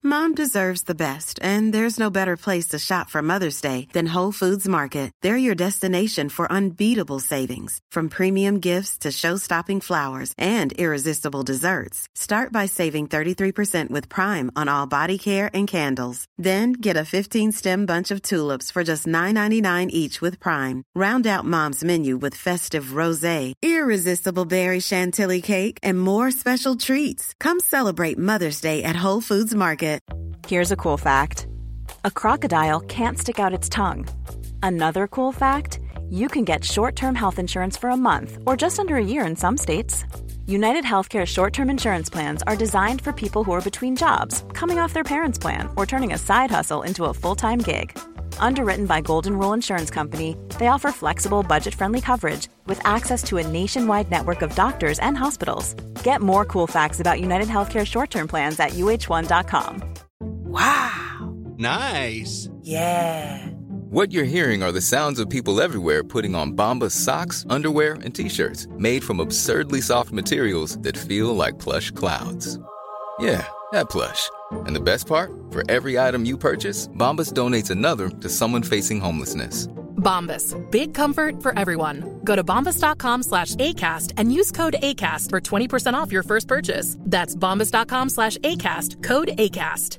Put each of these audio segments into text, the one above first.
Mom deserves the best, and there's no better place to shop for Mother's Day than Whole Foods Market. They're your destination for unbeatable savings, from premium gifts to show-stopping flowers and irresistible desserts. Start by saving 33% with Prime on all body care and candles. Then get a 15-stem bunch of tulips for just $9.99 each with Prime. Round out Mom's menu with festive rosé, irresistible berry chantilly cake, and more special treats. Come celebrate Mother's Day at Whole Foods Market. Here's a cool fact. A crocodile can't stick out its tongue. Another cool fact, you can get short-term health insurance for a month or just under a year in some states. United Healthcare short-term insurance plans are designed for people who are between jobs, coming off their parents' plan, or turning a side hustle into a full-time gig. Underwritten by Golden Rule Insurance Company, they offer flexible, budget-friendly coverage with access to a nationwide network of doctors and hospitals. Get more cool facts about United Healthcare short-term plans at uh1.com. Wow. Nice. Yeah. What you're hearing are the sounds of people everywhere putting on Bombas socks, underwear, and T-shirts made from absurdly soft materials that feel like plush clouds. Yeah, that plush. And the best part? For every item you purchase, Bombas donates another to someone facing homelessness. Bombas. Big comfort for everyone. Go to bombas.com/ACAST and use code ACAST for 20% off your first purchase. That's bombas.com/ACAST. Code ACAST.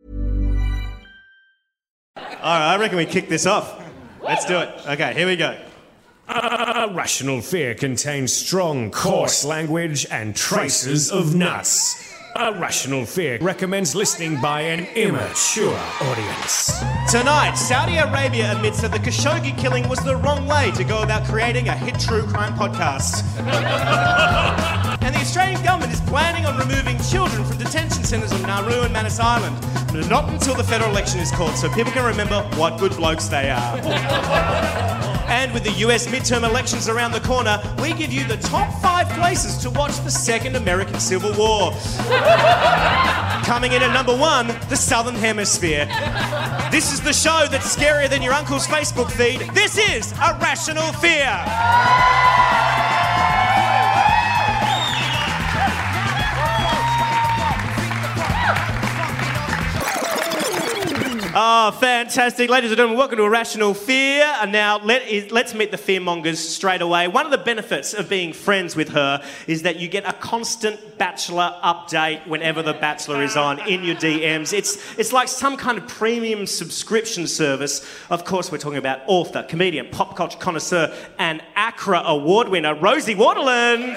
All right, I reckon we kick this off. Let's do it. Okay, here we go. Rational Fear contains strong, coarse language and traces of nuts. Rational Fear recommends listening by an immature audience. Tonight, Saudi Arabia admits that the Khashoggi killing was the wrong way to go about creating a hit true crime podcast. And the Australian government is planning on removing children from detention centres on Nauru and Manus Island. But not until the federal election is called, so people can remember what good blokes they are. And with the US midterm elections around the corner, we give you the top 5 places to watch the Second American Civil War. Coming in at number 1, the Southern Hemisphere. This is the show that's scarier than your uncle's Facebook feed. This is A Rational Fear. Oh, fantastic. Ladies and gentlemen, welcome to A Rational Fear. And now let's meet the fearmongers straight away. One of the benefits of being friends with her is that you get a constant Bachelor update whenever The Bachelor is on in your DMs. It's like some kind of premium subscription service. Of course, we're talking about author, comedian, pop culture connoisseur, and ACRA award winner, Rosie Waterland.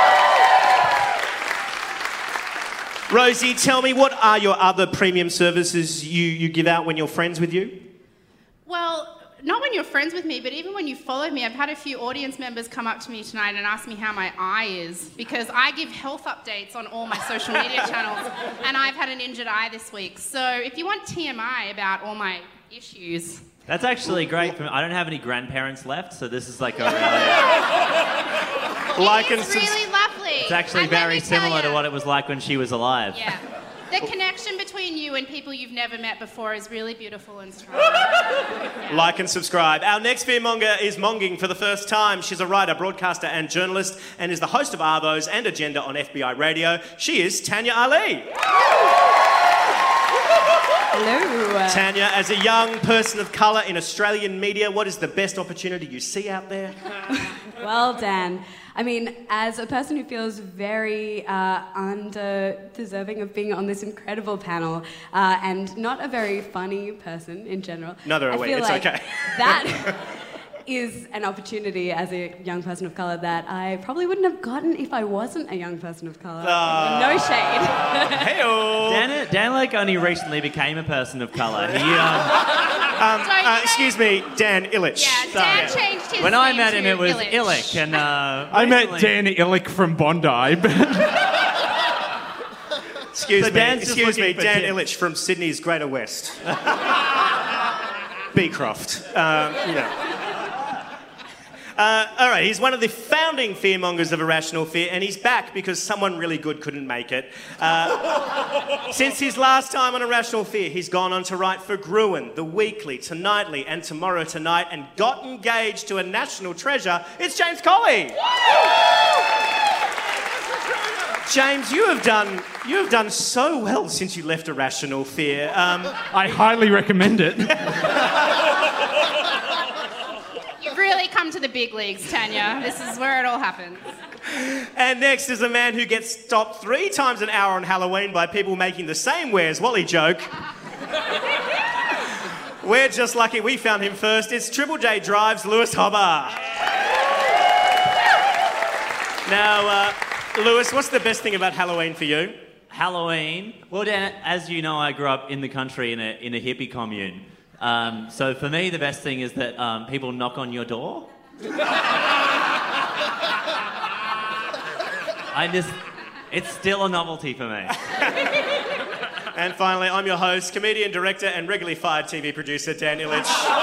Rosie, tell me, what are your other premium services you give out when you're friends with you? Well, not when you're friends with me, but even when you follow me. I've had a few audience members come up to me tonight and ask me how my eye is, because I give health updates on all my social media channels, and I've had an injured eye this week. So if you want TMI about all my issues... That's actually great. I don't have any grandparents left, so this is like a really... It's really lovely. It's actually very similar to what it was like when she was alive. Yeah. The connection between you and people you've never met before is really beautiful and strong. Yeah. Like and subscribe. Our next fearmonger is monging for the first time. She's a writer, broadcaster and journalist, and is the host of Arvos and Agenda on FBI Radio. She is Tanya Ali. Hello. Tanya, as a young person of colour in Australian media, what is the best opportunity you see out there? Well, Dan, I mean, as a person who feels very under-deserving of being on this incredible panel, and not a very funny person in general... Neither are we, it's like okay. That is an opportunity as a young person of colour that I probably wouldn't have gotten if I wasn't a young person of colour. No shade. Hey-o. Dan like only recently became a person of colour. He excuse me, Dan Illich. Yeah, Dan changed his When I name met him, to it was Illich. Illich, and I met Dan Illich from Bondi, but... Excuse me, Dan Illich. Illich from Sydney's Greater West. Beecroft. All right, he's one of the founding fearmongers of Irrational Fear, and he's back because someone really good couldn't make it. Since his last time on Irrational Fear, he's gone on to write for Gruen, The Weekly, Tonightly, and Tomorrow Tonight, and got engaged to a national treasure. It's James Colley. James, you have done so well since you left Irrational Fear. I highly recommend it. You've really come to the big leagues, Tanya. This is where it all happens. And next is a man who gets stopped 3 times an hour on Halloween by people making the same Where's Wally joke. We're just lucky we found him first. It's Triple J Drive's Lewis Hobart. Now, Lewis, what's the best thing about Halloween for you? Halloween? Well, Dan, as you know, I grew up in the country in a hippie commune. So for me, the best thing is that people knock on your door. It's still a novelty for me. And finally, I'm your host, comedian, director, and regularly fired TV producer, Dan Illich.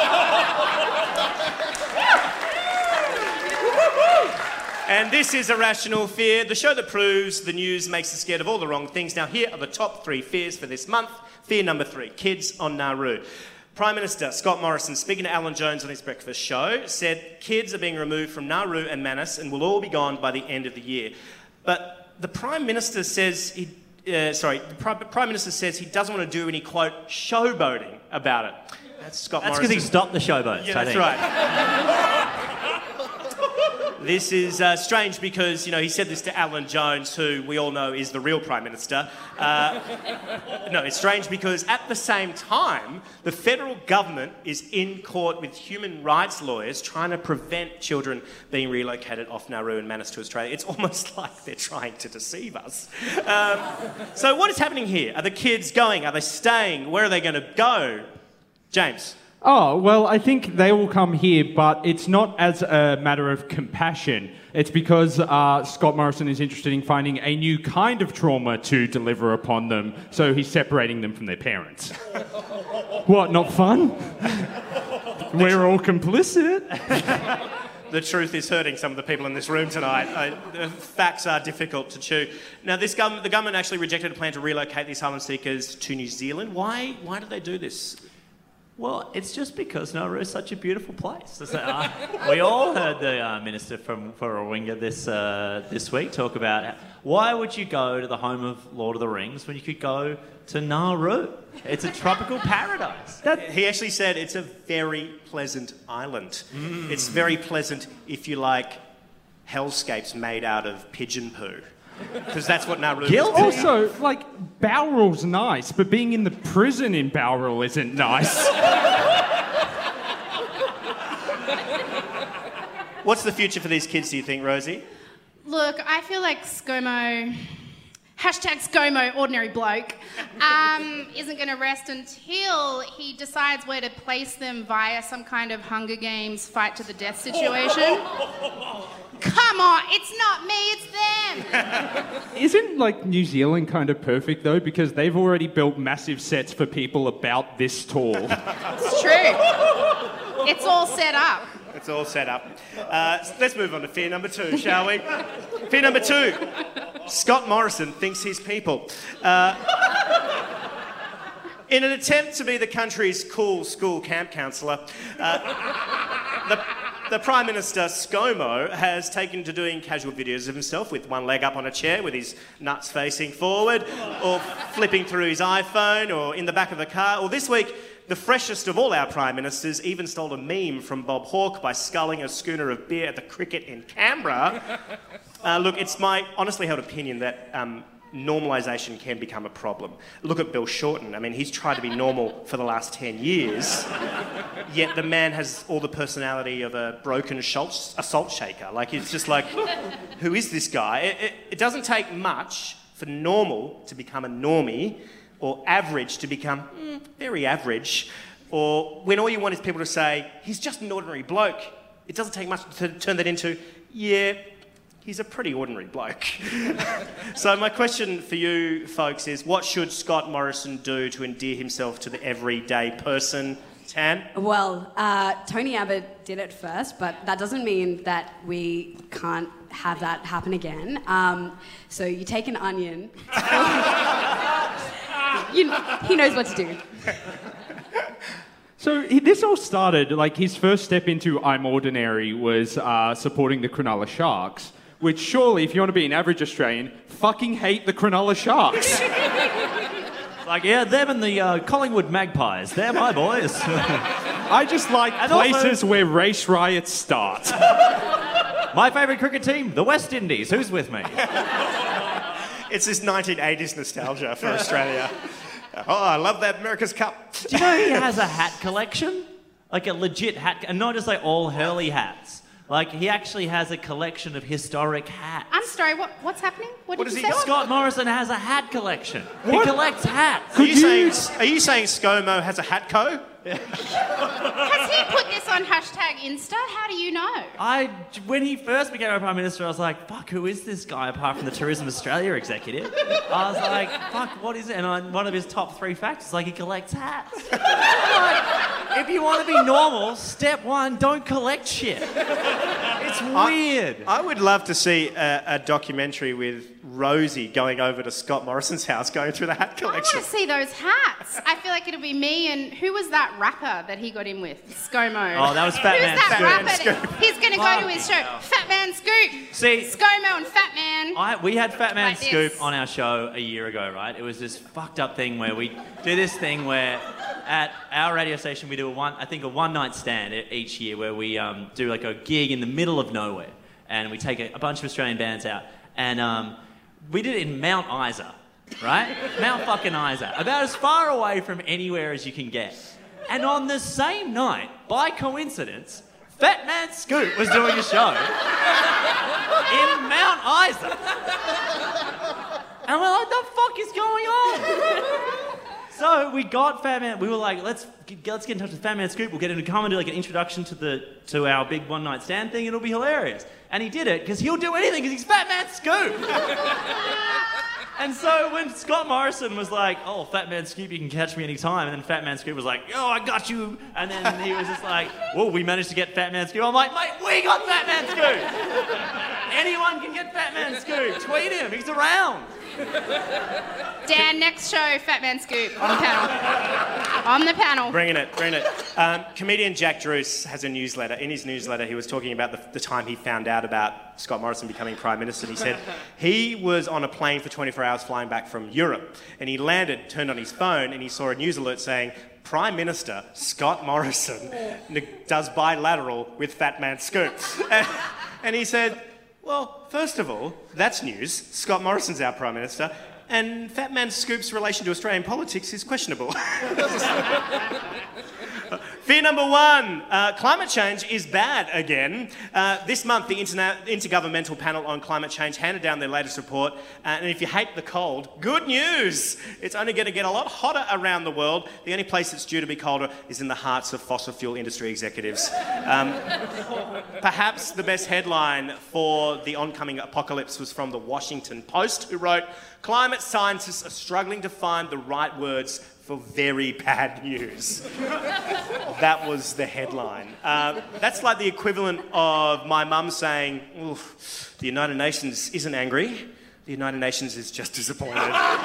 And this is Irrational Fear, the show that proves the news makes us scared of all the wrong things. Now, here are the top 3 fears for this month. Fear number 3, kids on Nauru. Prime Minister Scott Morrison, speaking to Alan Jones on his breakfast show, said kids are being removed from Nauru and Manus and will all be gone by the end of the year. But the Prime Minister says the Prime Minister says he doesn't want to do any, quote, showboating about it. That's Scott Morrison. That's because he stopped the showboats, Yeah, I that's think. right. This is strange because, he said this to Alan Jones, who we all know is the real Prime Minister. No, it's strange because at the same time, the federal government is in court with human rights lawyers trying to prevent children being relocated off Nauru and Manus to Australia. It's almost like they're trying to deceive us. So what is happening here? Are the kids going? Are they staying? Where are they going to go? James? Oh, well, I think they will come here, but it's not as a matter of compassion. It's because Scott Morrison is interested in finding a new kind of trauma to deliver upon them, so he's separating them from their parents. What, not fun? We're all complicit. The truth is hurting some of the people in this room tonight. The facts are difficult to chew. Now, the government actually rejected a plan to relocate these asylum seekers to New Zealand. Why did they do this? Well, it's just because Nauru is such a beautiful place. We all heard the Minister from Warringah this week talk about why would you go to the home of Lord of the Rings when you could go to Nauru? It's a tropical paradise. He actually said it's a very pleasant island. It's very pleasant if you like hellscapes made out of pigeon poo. Because that's what Nauru is. Also, Bowral's nice, but being in the prison in Bowral isn't nice. What's the future for these kids, do you think, Rosie? Look, I feel like ScoMo, #ScoMo, ordinary bloke, isn't going to rest until he decides where to place them via some kind of Hunger Games fight to the death situation. Come on, it's not me, it's them. Isn't New Zealand kind of perfect though? Because they've already built massive sets for people about this tall. It's true. It's all set up. It's all set up. Let's move on to fear number 2, shall we? Fear number 2. Scott Morrison thinks he's people. In an attempt to be the country's cool school camp counsellor, the Prime Minister, ScoMo, has taken to doing casual videos of himself with one leg up on a chair with his nuts facing forward, or flipping through his iPhone, or in the back of the car. Or this week, the freshest of all our Prime Ministers even stole a meme from Bob Hawke by sculling a schooner of beer at the cricket in Canberra. Look, it's my honestly held opinion that normalisation can become a problem. Look at Bill Shorten. I mean, he's tried to be normal for the last 10 years, yet the man has all the personality of a broken assault shaker. It's just who is this guy? It doesn't take much for normal to become a normie, or average to become very average, or when all you want is people to say, he's just an ordinary bloke. It doesn't take much to turn that into, yeah, he's a pretty ordinary bloke. So my question for you folks is, what should Scott Morrison do to endear himself to the everyday person? Tan? Well, Tony Abbott did it first, but that doesn't mean that we can't have that happen again. So you take an onion. He knows what to do. So this all started, his first step into I'm Ordinary was supporting the Cronulla Sharks, which surely, if you want to be an average Australian, fucking hate the Cronulla Sharks. Like, yeah, them and the Collingwood Magpies. They're my boys. I just like places where race riots start. My favourite cricket team, the West Indies. Who's with me? It's this 1980s nostalgia for Australia. Oh, I love that America's Cup. Do you know he has a hat collection? Like a legit hat, and not just like all Hurley hats. Like, he actually has a collection of historic hats. I'm sorry, what's happening? What did you say? Scott Morrison has a hat collection. He collects hats. Are you saying ScoMo has a hat co? Has he put this on hashtag Insta? How do you know? When he first became our Prime Minister, I was like, fuck, who is this guy apart from the Tourism Australia executive? I was like, fuck, what is it? And one of his top 3 facts is like he collects hats. Like, if you want to be normal, step 1, don't collect shit. It's weird. I would love to see a documentary with Rosie going over to Scott Morrison's house, going through the hat collection. I want to see those hats. I feel like it'll be me and who was that rapper that he got in with? ScoMo. Oh, that was Fat Man Scoop. Who's that rapper? He's going to go to his show. Fat Man Scoop. See, ScoMo and Fat Man. We had Fat Man Like Scoop this. on our show a year ago, right? It was this fucked up thing where we do this thing where at our radio station we do a one-night stand each year where we do like a gig in the middle of nowhere, and we take a bunch of Australian bands out, and we did it in Mount Isa, right? Mount fucking Isa, about as far away from anywhere as you can get. And on the same night, by coincidence, Fat Man Scoop was doing a show in Mount Isa. And we're like, the fuck is going on? So we got Fat Man. We were like, let's get in touch with Fat Man Scoop. We'll get him to come and do like an introduction to our big one-night stand thing. It'll be hilarious. And he did it because he'll do anything because he's Fat Man Scoop. And so when Scott Morrison was like, oh, Fat Man Scoop, you can catch me anytime. And then Fat Man Scoop was like, yo, I got you. And then he was just like, well, we managed to get Fat Man Scoop. I'm like, mate, we got Fat Man Scoop. Anyone can get Fat Man Scoop. Tweet him. He's around. Dan, next show, Fat Man Scoop on the panel. On the panel. Bringing it. Comedian Jack Druce has a newsletter. In his newsletter, he was talking about the time he found out about Scott Morrison becoming Prime Minister. And he said he was on a plane for 24 hours flying back from Europe. And he landed, turned on his phone, and he saw a news alert saying, Prime Minister Scott Morrison does bilateral with Fat Man Scoop. And he said, well, first of all, that's news. Scott Morrison's our Prime Minister. And Fat Man Scoop's relation to Australian politics is questionable. Fear number 1, climate change is bad again. This month, the Intergovernmental Panel on Climate Change handed down their latest report. And if you hate the cold, good news! It's only going to get a lot hotter around the world. The only place that's due to be colder is in the hearts of fossil fuel industry executives. Perhaps the best headline for the oncoming apocalypse was from the Washington Post, who wrote, climate scientists are struggling to find the right words for very bad news. That was the headline. That's like the equivalent of my mum saying, the United Nations isn't angry, the United Nations is just disappointed.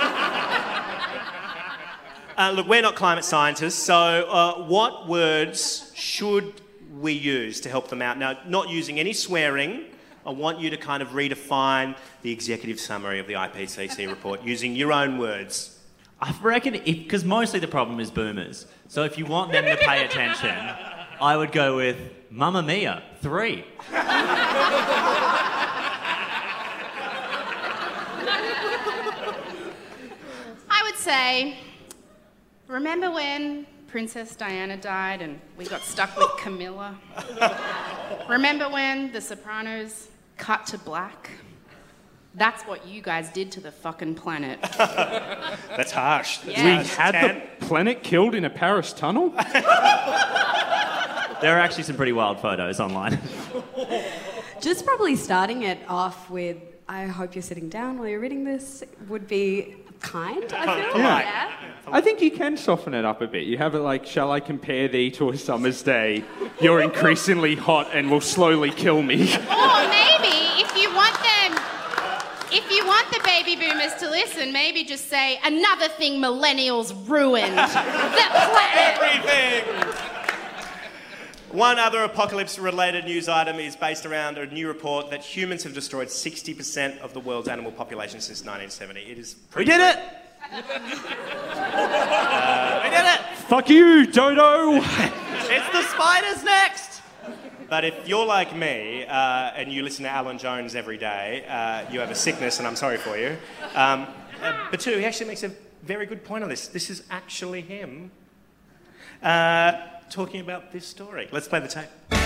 Look, we're not climate scientists, so what words should we use to help them out? Now, not using any swearing, I want you to kind of redefine the executive summary of the IPCC report using your own words. I reckon, because mostly the problem is boomers. So if you want them to pay attention, I would go with Mamma Mia 3. I would say, remember when Princess Diana died and we got stuck with Camilla? Remember when The Sopranos cut to black? That's what you guys did to the fucking planet. That's harsh. Yeah. We had the planet killed in a Paris tunnel? There are actually some pretty wild photos online. Just probably starting it off with, I hope you're sitting down while you're reading this, would be kind, I feel. Yeah. I think you can soften it up a bit. You have it like, shall I compare thee to a summer's day? You're increasingly hot and will slowly kill me. Or maybe, if you want the baby boomers to listen, maybe just say, another thing millennials ruined. The planet. Everything. One other apocalypse-related news item is based around a new report that humans have destroyed 60% of the world's animal population since 1970. It is We did it! We did it! Fuck you, Dodo! It's the spiders next! But if you're like me and you listen to Alan Jones every day, you have a sickness and I'm sorry for you. But two, he actually makes a very good point on this. This is actually him talking about this story. Let's play the tape.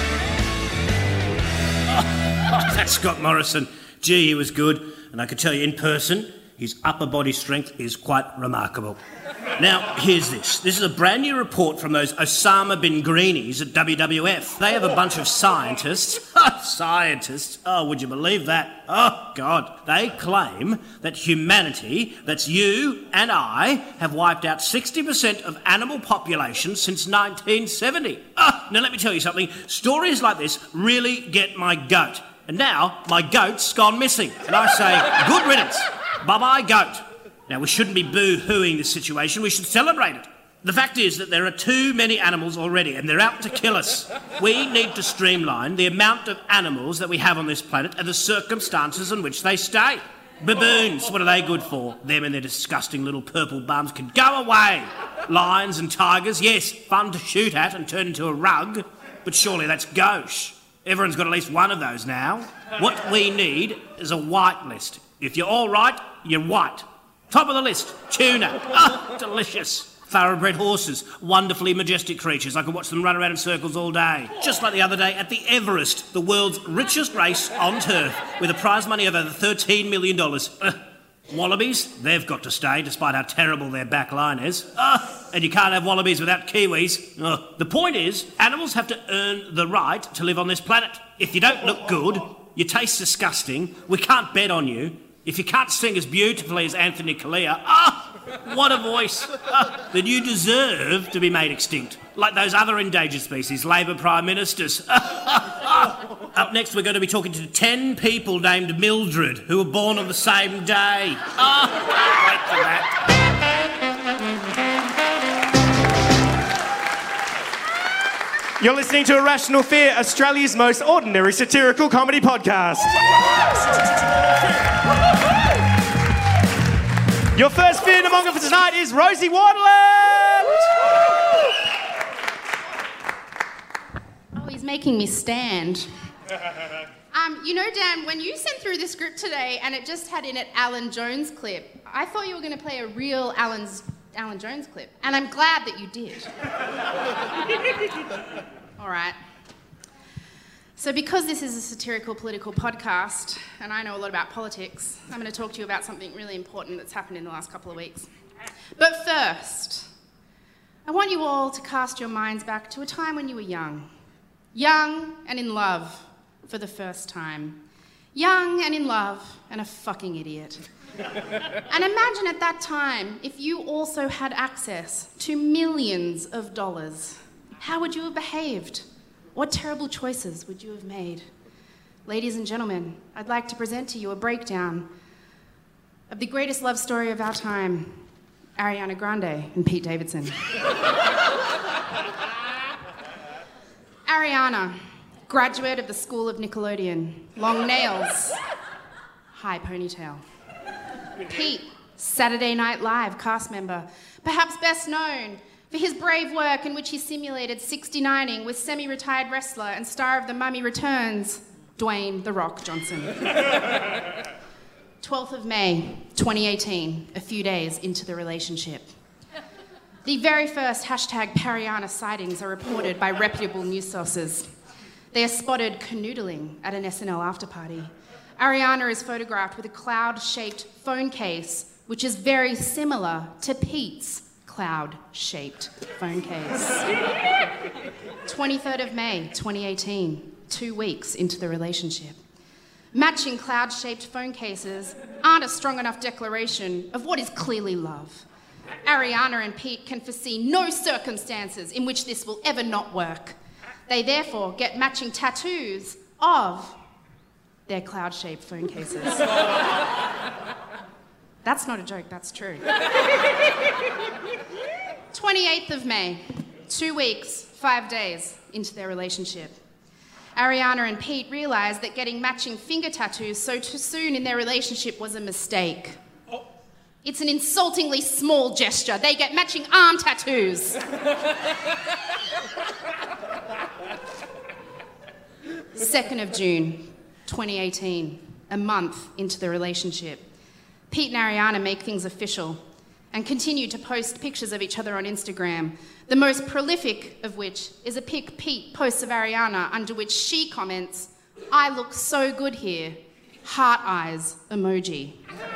That's Scott Morrison. Gee, he was good. And I can tell you in person, his upper body strength is quite remarkable. Now, here's this. This is a brand new report from those Osama bin Greenies at WWF. They have a bunch of scientists. Scientists? Oh, would you believe that? Oh, God. They claim that humanity, that's you and I, have wiped out 60% of animal populations since 1970. Now, let me tell you something. Stories like this really get my goat. And now, my goat's gone missing. And I say, good riddance. Bye-bye, goat. Now, we shouldn't be boo-hooing this situation. We should celebrate it. The fact is that there are too many animals already, and they're out to kill us. We need to streamline the amount of animals that we have on this planet and the circumstances in which they stay. Baboons, what are they good for? Them and their disgusting little purple bums can go away. Lions and tigers, yes, fun to shoot at and turn into a rug, but surely that's gauche. Everyone's got at least one of those now. What we need is a white list. If you're all right, you're white. Top of the list, tuna. Delicious. Thoroughbred horses, wonderfully majestic creatures. I could watch them run around in circles all day. Just like the other day at the Everest, the world's richest race on turf, with a prize money of over $13 million. Wallabies, they've got to stay, despite how terrible their back line is. And you can't have wallabies without kiwis. The point is, animals have to earn the right to live on this planet. If you don't look good, you taste disgusting, we can't bet on you. If you can't sing as beautifully as Anthony Kalia, what a voice, then you deserve to be made extinct, like those other endangered species, Labor Prime Ministers. Up next, we're going to be talking to 10 people named Mildred, who were born on the same day. Wait for that. You're listening to Irrational Fear, Australia's most ordinary satirical comedy podcast. Your first fear monger for tonight is Rosie Waterland! Oh, he's making me stand. You know, Dan, when you sent through the script today and it just had in it Alan Jones clip, I thought you were going to play a real Alan Jones clip, and I'm glad that you did. All right. So because this is a satirical political podcast, and I know a lot about politics, I'm going to talk to you about something really important that's happened in the last couple of weeks. But first, I want you all to cast your minds back to a time when you were young. Young and in love for the first time. Young and in love and a fucking idiot. And imagine at that time if you also had access to millions of dollars. How would you have behaved? What terrible choices would you have made? Ladies and gentlemen, I'd like to present to you a breakdown of the greatest love story of our time, Ariana Grande and Pete Davidson. Ariana, graduate of the School of Nickelodeon, long nails, high ponytail. Pete, Saturday Night Live cast member, perhaps best known for his brave work in which he simulated 69ing with semi-retired wrestler and star of The Mummy Returns, Dwayne "The Rock" Johnson. 12th of May, 2018, a few days into the relationship. The very first #Pariana sightings are reported by reputable news sources. They are spotted canoodling at an SNL after-party. Ariana is photographed with a cloud-shaped phone case, which is very similar to Pete's cloud-shaped phone case. 23rd of May, 2018, 2 weeks into the relationship. Matching cloud-shaped phone cases aren't a strong enough declaration of what is clearly love. Ariana and Pete can foresee no circumstances in which this will ever not work. They therefore get matching tattoos of their cloud-shaped phone cases. That's not a joke, that's true. 28th of May, 2 weeks, 5 days into their relationship, Ariana and Pete realised that getting matching finger tattoos so too soon in their relationship was a mistake. It's an insultingly small gesture. They get matching arm tattoos. 2nd of June, 2018, a month into the relationship. Pete and Ariana make things official and continue to post pictures of each other on Instagram, the most prolific of which is a pic Pete posts of Ariana, under which she comments, "I look so good here, heart eyes emoji."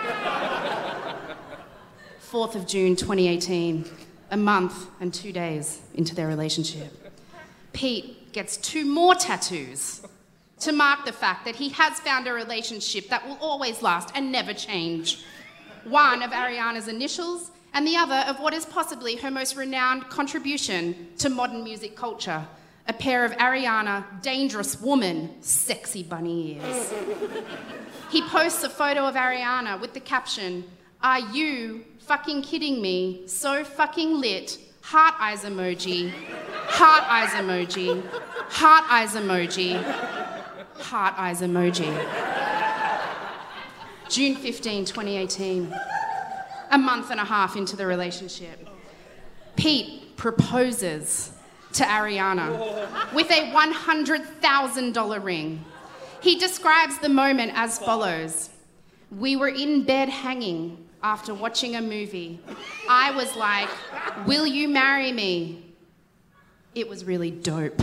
4th of June 2018, a month and 2 days into their relationship. Pete gets 2 more tattoos to mark the fact that he has found a relationship that will always last and never change. One of Ariana's initials and the other of what is possibly her most renowned contribution to modern music culture, a pair of Ariana Dangerous Woman sexy bunny ears. He posts a photo of Ariana with the caption, "Are you fucking kidding me? So fucking lit. Heart eyes emoji. Heart eyes emoji. Heart eyes emoji. Heart eyes emoji." June 15, 2018. A month and a half into the relationship. Pete proposes to Ariana with a $100,000 ring. He describes the moment as follows. "We were in bed hanging after watching a movie. I was like, 'Will you marry me?' It was really dope."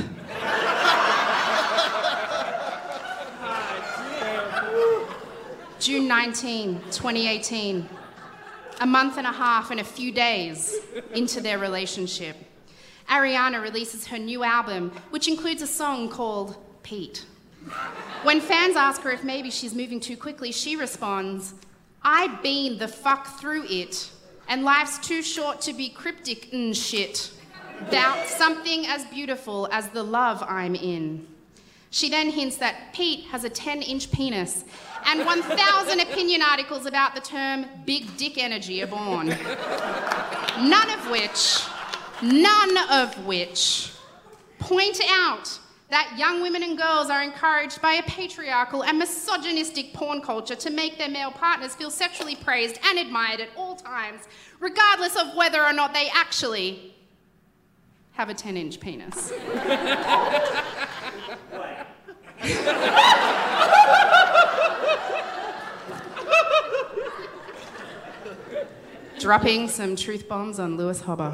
June 19, 2018. A month and a half and a few days into their relationship. Ariana releases her new album, which includes a song called Pete. When fans ask her if maybe she's moving too quickly, she responds, "I been the fuck through it, and life's too short to be cryptic and shit about something as beautiful as the love I'm in." She then hints that Pete has a 10-inch penis, and 1,000 opinion articles about the term big dick energy are born. None of which point out that young women and girls are encouraged by a patriarchal and misogynistic porn culture to make their male partners feel sexually praised and admired at all times, regardless of whether or not they actually have a 10-inch penis. Dropping some truth bombs on Lewis Hobber.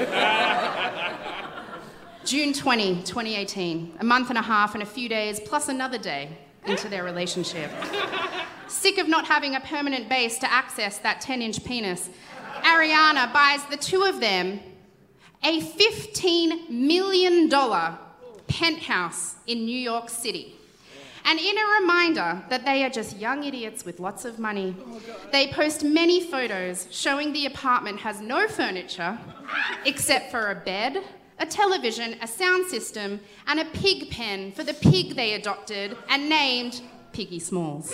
June 20, 2018, a month and a half and a few days plus another day into their relationship. Sick of not having a permanent base to access that 10-inch penis, Ariana buys the two of them a $15 million penthouse in New York City. And in a reminder that they are just young idiots with lots of money, they post many photos showing the apartment has no furniture except for a bed, a television, a sound system, and a pig pen for the pig they adopted and named Piggy Smalls.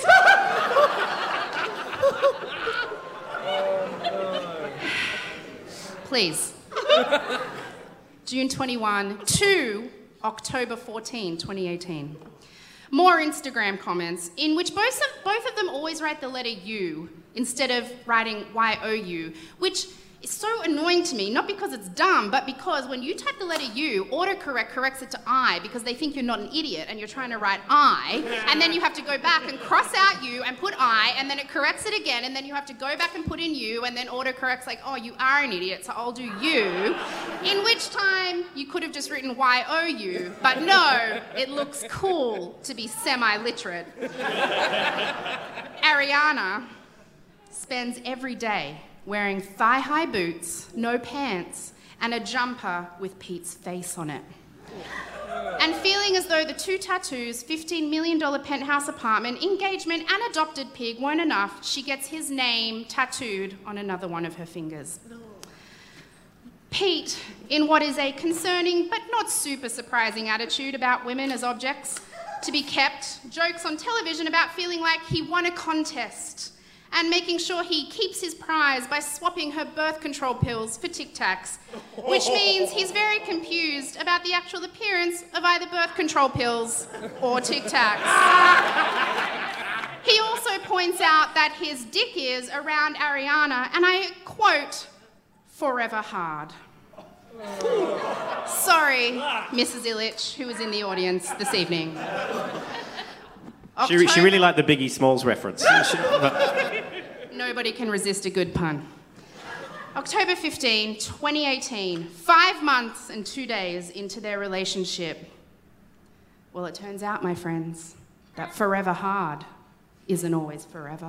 Please. June 21 to October 14, 2018. More Instagram comments in which both of them always write the letter U instead of writing Y-O-U, which is so annoying to me, not because it's dumb, but because when you type the letter U, autocorrect corrects it to I because they think you're not an idiot and you're trying to write I, and then you have to go back and cross out U and put I, and then it corrects it again, and then you have to go back and put in U, and then autocorrects like, oh, you are an idiot, so I'll do U, in which time you could have just written Y-O-U, but no, it looks cool to be semi-literate. Ariana spends every day wearing thigh-high boots, no pants, and a jumper with Pete's face on it. And feeling as though the two tattoos, $15 million penthouse apartment, engagement, and adopted pig weren't enough, she gets his name tattooed on another one of her fingers. Pete, in what is a concerning but not super surprising attitude about women as objects to be kept, jokes on television about feeling like he won a contest and making sure he keeps his prize by swapping her birth control pills for Tic Tacs, which means he's very confused about the actual appearance of either birth control pills or Tic Tacs. He also points out that his dick is around Ariana, and I quote, forever hard. Sorry, Mrs. Illich, who was in the audience this evening. She really liked the Biggie Smalls reference. Nobody can resist a good pun. October 15, 2018, 5 months and 2 days into their relationship. Well, it turns out, my friends, that forever hard isn't always forever.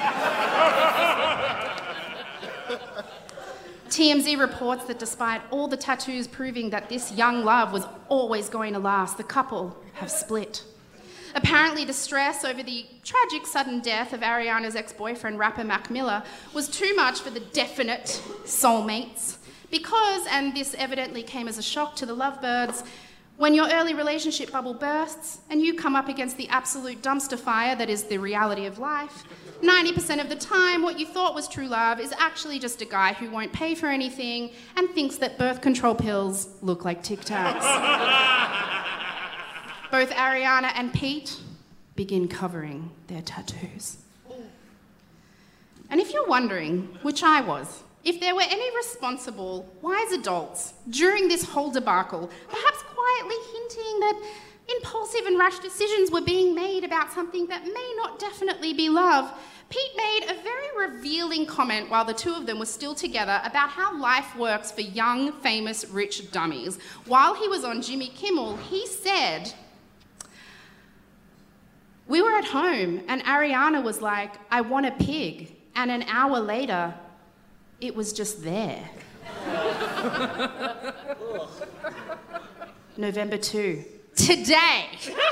TMZ reports that despite all the tattoos proving that this young love was always going to last, the couple have split. Apparently, the stress over the tragic sudden death of Ariana's ex-boyfriend, rapper Mac Miller, was too much for the definite soulmates. Because, and this evidently came as a shock to the lovebirds, when your early relationship bubble bursts and you come up against the absolute dumpster fire that is the reality of life, 90% of the time what you thought was true love is actually just a guy who won't pay for anything and thinks that birth control pills look like Tic Tacs. Both Ariana and Pete begin covering their tattoos. And if you're wondering, which I was, if there were any responsible, wise adults during this whole debacle, perhaps quietly hinting that impulsive and rash decisions were being made about something that may not definitely be love, Pete made a very revealing comment while the two of them were still together about how life works for young, famous, rich dummies. While he was on Jimmy Kimmel, he said, "We were at home and Ariana was like, 'I want a pig,' and an hour later, it was just there." November 2. Today.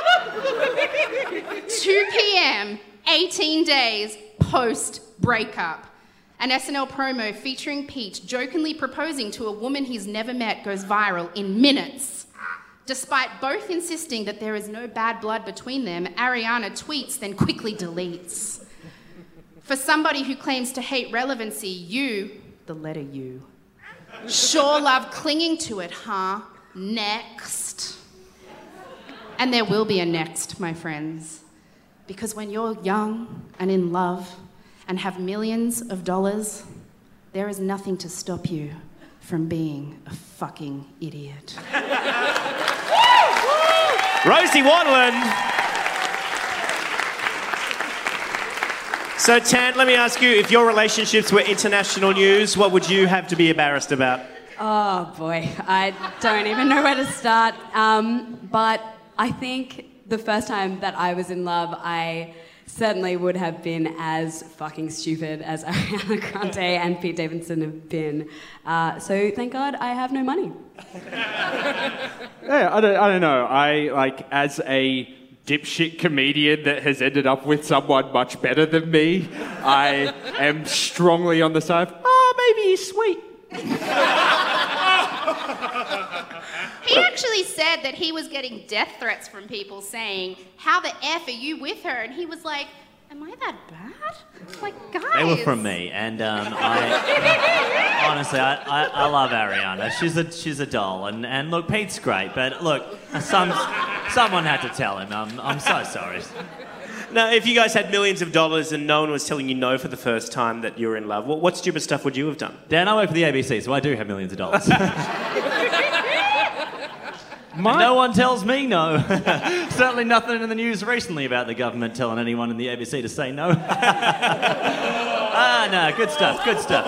2 p.m, 18 days post-breakup. An SNL promo featuring Pete jokingly proposing to a woman he's never met goes viral in minutes. Despite both insisting that there is no bad blood between them, Ariana tweets, then quickly deletes. For somebody who claims to hate relevancy, you, the letter U, sure love clinging to it, huh? Next. And there will be a next, my friends. Because when you're young and in love and have millions of dollars, there is nothing to stop you from being a fucking idiot. Rosie Watland. So, Tan, let me ask you, if your relationships were international news, what would you have to be embarrassed about? Oh boy, I don't even know where to start. But I think the first time that I was in love, I certainly would have been as fucking stupid as Ariana Grande and Pete Davidson have been. So thank God I have no money. Yeah, I don't know. As a dipshit comedian that has ended up with someone much better than me, I am strongly on the side of, maybe he's sweet. He actually said that he was getting death threats from people saying, "How the F are you with her?" And he was like, "Am I that bad?" Like, guys. They were from me, and I honestly, I love Ariana. She's a doll, and look, Pete's great, but look, someone had to tell him. I'm so sorry. Now, if you guys had millions of dollars and no one was telling you no for the first time that you were in love, what stupid stuff would you have done? Dan, I work for the ABC, so I do have millions of dollars. No one tells me no. Certainly nothing in the news recently about the government telling anyone in the ABC to say no. No, good stuff.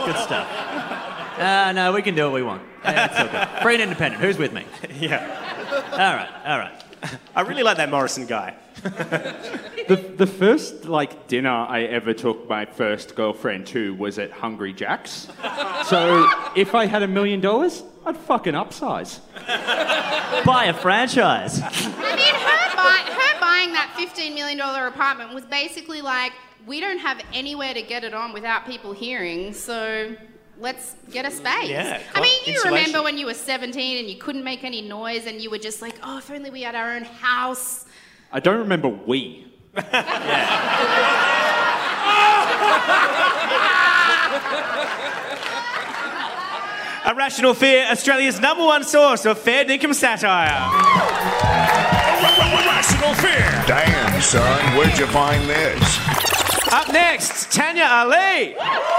No, we can do what we want. It's all good. Free and independent. Who's with me? Yeah. All right. I really like that Morrison guy. The first dinner I ever took my first girlfriend to was at Hungry Jack's. So if I had $1 million, I'd fucking upsize. Buy a franchise. I mean, her buying that $15 million apartment was basically like, we don't have anywhere to get it on without people hearing, so let's get a space. Yeah, I mean, you insulation. remember when you were 17 and you couldn't make any noise and you were just like, oh, if only we had our own house. I don't remember we. Yeah. Irrational Fear, Australia's #1 source of fair dinkum satire. Irrational Fear. Damn, son, where'd you find this? Up next, Tanya Ali.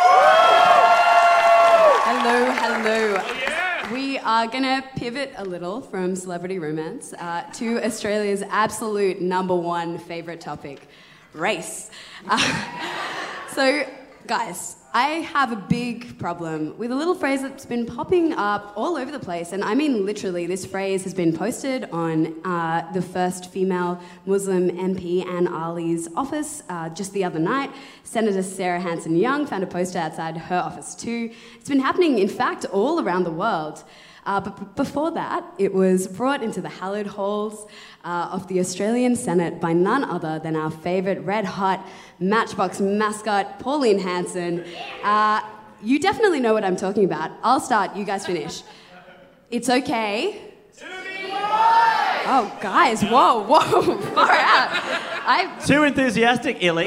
Hello. We are going to pivot a little from celebrity romance to Australia's absolute #1 favourite topic, race. So, guys, I have a big problem with a little phrase that's been popping up all over the place, and I mean literally, this phrase has been posted on the first female Muslim MP Anne Ali's office just the other night. Senator Sarah Hanson-Young found a poster outside her office too. It's been happening, in fact, all around the world. But before that, it was brought into the hallowed halls of the Australian Senate by none other than our favourite red-hot Matchbox mascot, Pauline Hanson. You definitely know what I'm talking about. I'll start, you guys finish. It's okay. To be white! Oh, guys, whoa, far out. Too enthusiastic, Illich.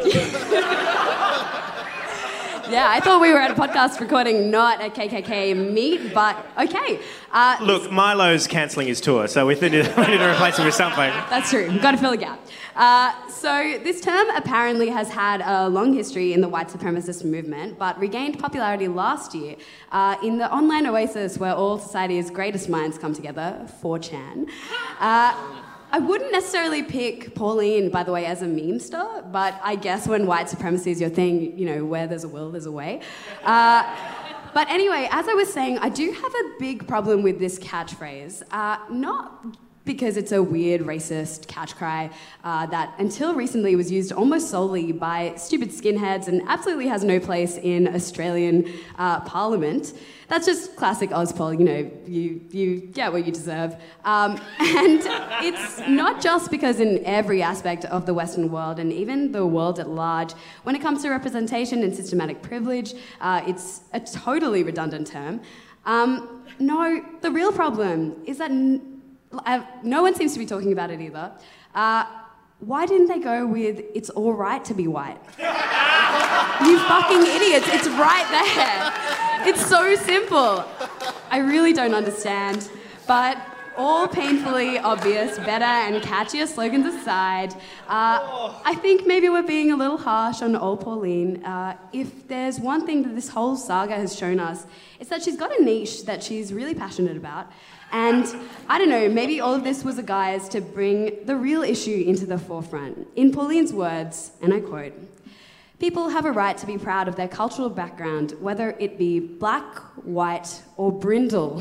Yeah, I thought we were at a podcast recording, not a KKK meet, but okay. Look, Milo's cancelling his tour, so we need to replace him with something. That's true. We've got to fill a gap. So this term apparently has had a long history in the white supremacist movement, but regained popularity last year in the online oasis where all society's greatest minds come together, 4chan. I wouldn't necessarily pick Pauline, by the way, as a meme star, but I guess when white supremacy is your thing, you know, where there's a will, there's a way. But anyway, as I was saying, I do have a big problem with this catchphrase. Not because it's a weird racist catch cry that until recently was used almost solely by stupid skinheads and absolutely has no place in Australian Parliament. That's just classic Ozpol, you know, you get what you deserve. And it's not just because in every aspect of the Western world and even the world at large, when it comes to representation and systematic privilege, it's a totally redundant term. No, the real problem is that no one seems to be talking about it either. Why didn't they go with it's all right to be white? You fucking idiots, it's right there. It's so simple. I really don't understand. But all painfully obvious, better and catchier slogans aside, I think maybe we're being a little harsh on old Pauline. If there's one thing that this whole saga has shown us, it's that she's got a niche that she's really passionate about. And I don't know, maybe all of this was a guise to bring the real issue into the forefront. In Pauline's words, and I quote, "People have a right to be proud of their cultural background, whether it be black, white, or brindle."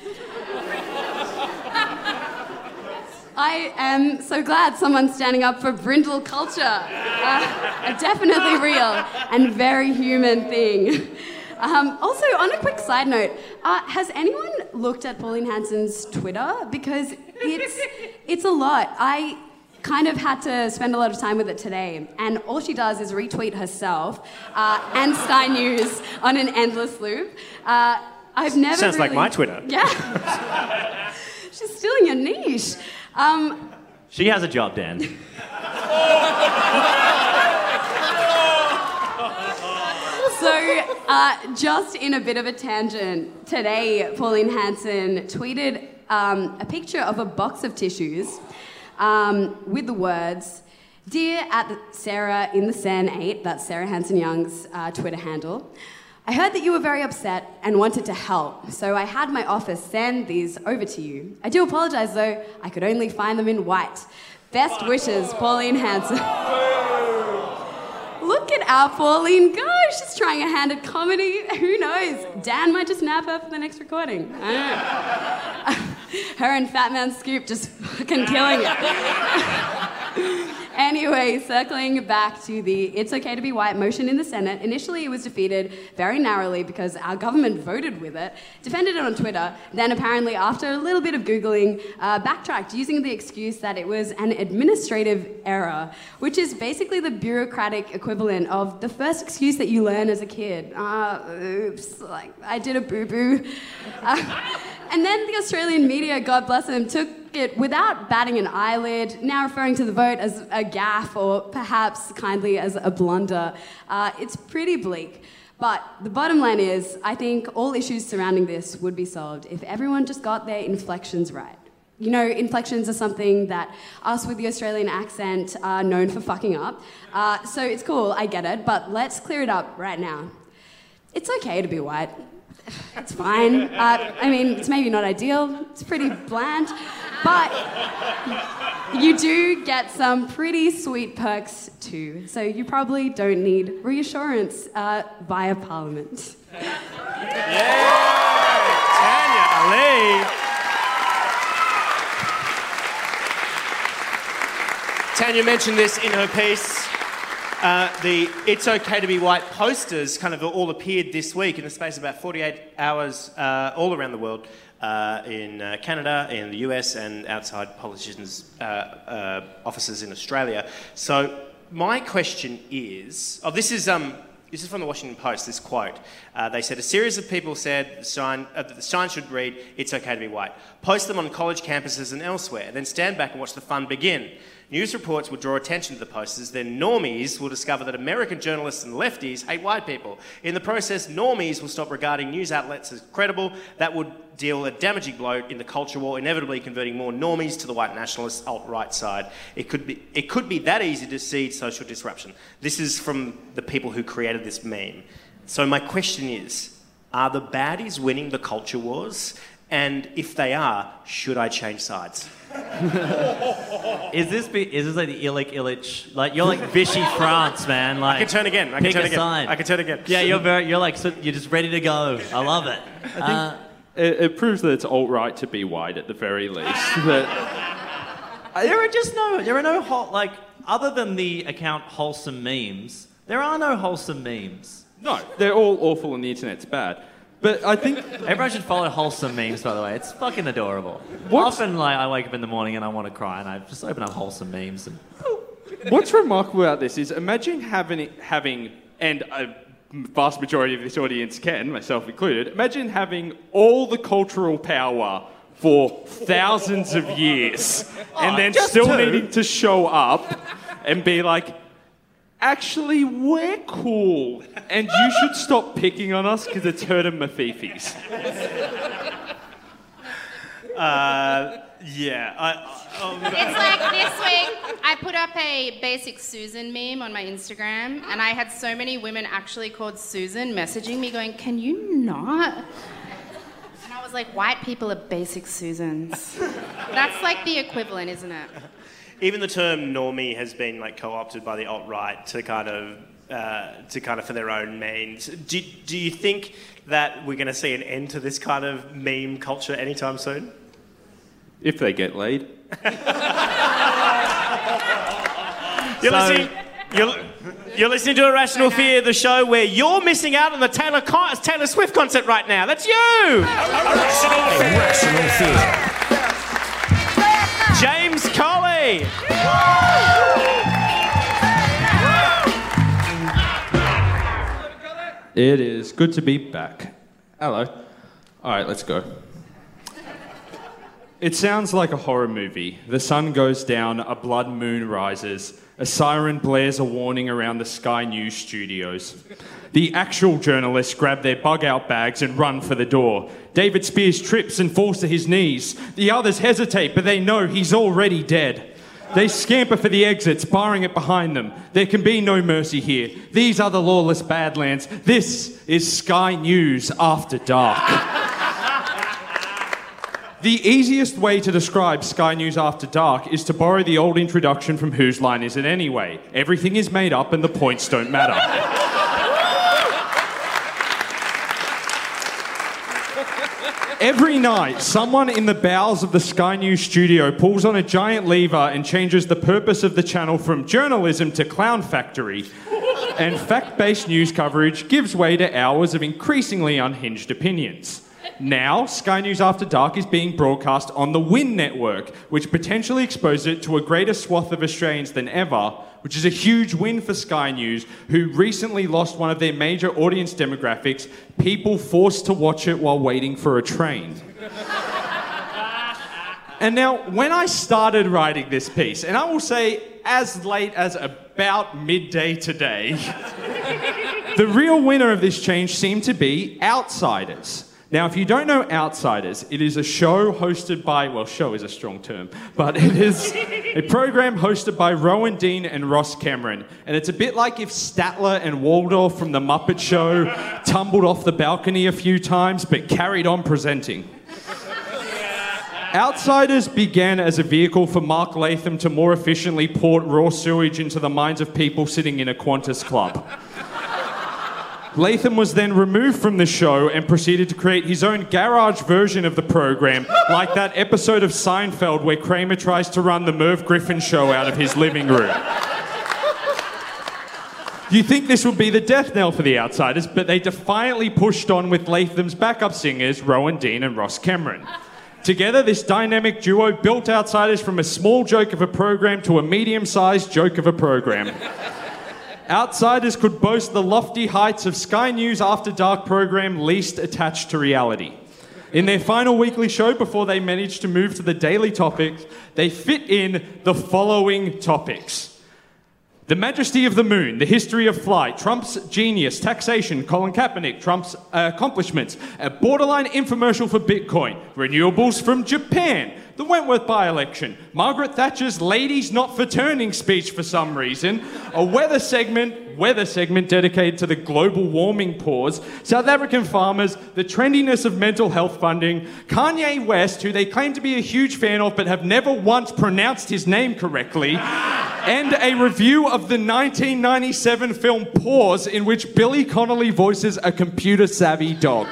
I am so glad someone's standing up for brindle culture. A definitely real and very human thing. Also, on a quick side note, has anyone looked at Pauline Hanson's Twitter? Because it's a lot. I kind of had to spend a lot of time with it today, and all she does is retweet herself and Sky News on an endless loop. I've never Sounds like my Twitter. Yeah. She's stealing your niche. She has a job, Dan. So, just in a bit of a tangent, today Pauline Hanson tweeted a picture of a box of tissues with the words, "Dear @Sarah in the Sen 8, that's Sarah Hanson-Young's Twitter handle. I heard that you were very upset and wanted to help, so I had my office send these over to you. I do apologise though, I could only find them in white. Best wishes, Pauline Hanson." Look at our Pauline go. She's trying a hand at comedy. Who knows? Dan might just nab her for the next recording. I don't know. Her and Fat Man Scoop just fucking killing it. Anyway, circling back to the It's Okay to be White motion in the Senate, initially it was defeated very narrowly because our government voted with it, defended it on Twitter, then apparently after a little bit of Googling, backtracked using the excuse that it was an administrative error, which is basically the bureaucratic equivalent of the first excuse that you learn as a kid. Oops, like I did a boo-boo. And then the Australian media, God bless them, took it without batting an eyelid, now referring to the vote as a gaffe or perhaps kindly as a blunder. It's pretty bleak. But the bottom line is, I think all issues surrounding this would be solved if everyone just got their inflections right. You know, inflections are something that us with the Australian accent are known for fucking up. So it's cool, I get it, but let's clear it up right now. It's okay to be white. It's fine. I mean, it's maybe not ideal. It's pretty bland. But you do get some pretty sweet perks too. So you probably don't need reassurance via Parliament. Tanya Ali. Tanya mentioned this in her piece. The It's Okay to Be White posters kind of all appeared this week in the space of about 48 hours all around the world, in Canada, in the US, and outside politicians' offices in Australia. So my question is... this is from the Washington Post, this quote. They said, a series of people said the sign should read, "It's okay to be white." Post them on college campuses and elsewhere, then stand back and watch the fun begin. News reports will draw attention to the posters, then normies will discover that American journalists and lefties hate white people. In the process, normies will stop regarding news outlets as credible. That would deal a damaging blow in the culture war, inevitably converting more normies to the white nationalist alt-right side. It could be that easy to seed social disruption. This is from the people who created this meme. So my question is, are the baddies winning the culture wars? And if they are, should I change sides? Is this like the Illich? Like, you're like Vichy France, man. Like, I can turn again. Pick a side. I can turn again. Yeah, you're just ready to go. I love it. I think it proves that it's alt-right to be white at the very least. But there are no like, other than the account Wholesome Memes, there are no wholesome memes. No, they're all awful and the internet's bad. But I think... Everyone should follow Wholesome Memes, by the way. It's fucking adorable. Often, like, I wake up in the morning and I want to cry, and I just open up Wholesome Memes and... What's remarkable about this is, imagine having, and a vast majority of this audience can, myself included, imagine having all the cultural power for thousands of years, and then still needing to show up and be like, actually, we're cool, and you should stop picking on us because it's hurting my fifis. It's like this week, I put up a Basic Susan meme on my Instagram, and I had so many women actually called Susan messaging me going, "Can you not?" And I was like, white people are Basic Susans. That's like the equivalent, isn't it? Even the term normie has been like co-opted by the alt-right to kind of for their own means. Do you think that we're going to see an end to this kind of meme culture anytime soon? If they get laid. You're listening to Irrational Fear, the show where you're missing out on the Taylor Swift concert right now. That's you! Irrational Fear. James Colley! It is good to be back. Hello. All right, let's go. It sounds like a horror movie. The sun goes down, a blood moon rises, a siren blares a warning around the Sky News studios. The actual journalists grab their bug-out bags and run for the door. David Spears trips and falls to his knees. The others hesitate, but they know he's already dead. They scamper for the exits, barring it behind them. There can be no mercy here. These are the lawless Badlands. This is Sky News After Dark. The easiest way to describe Sky News After Dark is to borrow the old introduction from Whose Line Is It Anyway? Everything is made up and the points don't matter. Every night, someone in the bowels of the Sky News studio pulls on a giant lever and changes the purpose of the channel from journalism to clown factory. And fact-based news coverage gives way to hours of increasingly unhinged opinions. Now, Sky News After Dark is being broadcast on the WIN network, which potentially exposes it to a greater swath of Australians than ever, which is a huge win for Sky News, who recently lost one of their major audience demographics, people forced to watch it while waiting for a train. And now, when I started writing this piece, and I will say as late as about midday today, the real winner of this change seemed to be Outsiders. Now, if you don't know Outsiders, it is a show hosted by, well, show is a strong term, but it is a program hosted by Rowan Dean and Ross Cameron. And it's a bit like if Statler and Waldorf from The Muppet Show tumbled off the balcony a few times, but carried on presenting. Outsiders began as a vehicle for Mark Latham to more efficiently port raw sewage into the minds of people sitting in a Qantas club. Latham was then removed from the show and proceeded to create his own garage version of the program, like that episode of Seinfeld where Kramer tries to run the Merv Griffin show out of his living room. You think this would be the death knell for the Outsiders, but they defiantly pushed on with Latham's backup singers, Rowan Dean and Ross Cameron. Together, this dynamic duo built Outsiders from a small joke of a program to a medium-sized joke of a program. Outsiders could boast the lofty heights of Sky News After Dark program least attached to reality. In their final weekly show before they managed to move to the daily topics, they fit in the following topics. The majesty of the moon, the history of flight, Trump's genius, taxation, Colin Kaepernick, Trump's accomplishments, a borderline infomercial for Bitcoin, renewables from Japan, the Wentworth by-election, Margaret Thatcher's ladies not for turning speech for some reason, a weather segment dedicated to the global warming pause, South African farmers, the trendiness of mental health funding, Kanye West, who they claim to be a huge fan of but have never once pronounced his name correctly, and a review of the 1997 film Pause, in which Billy Connolly voices a computer-savvy dog.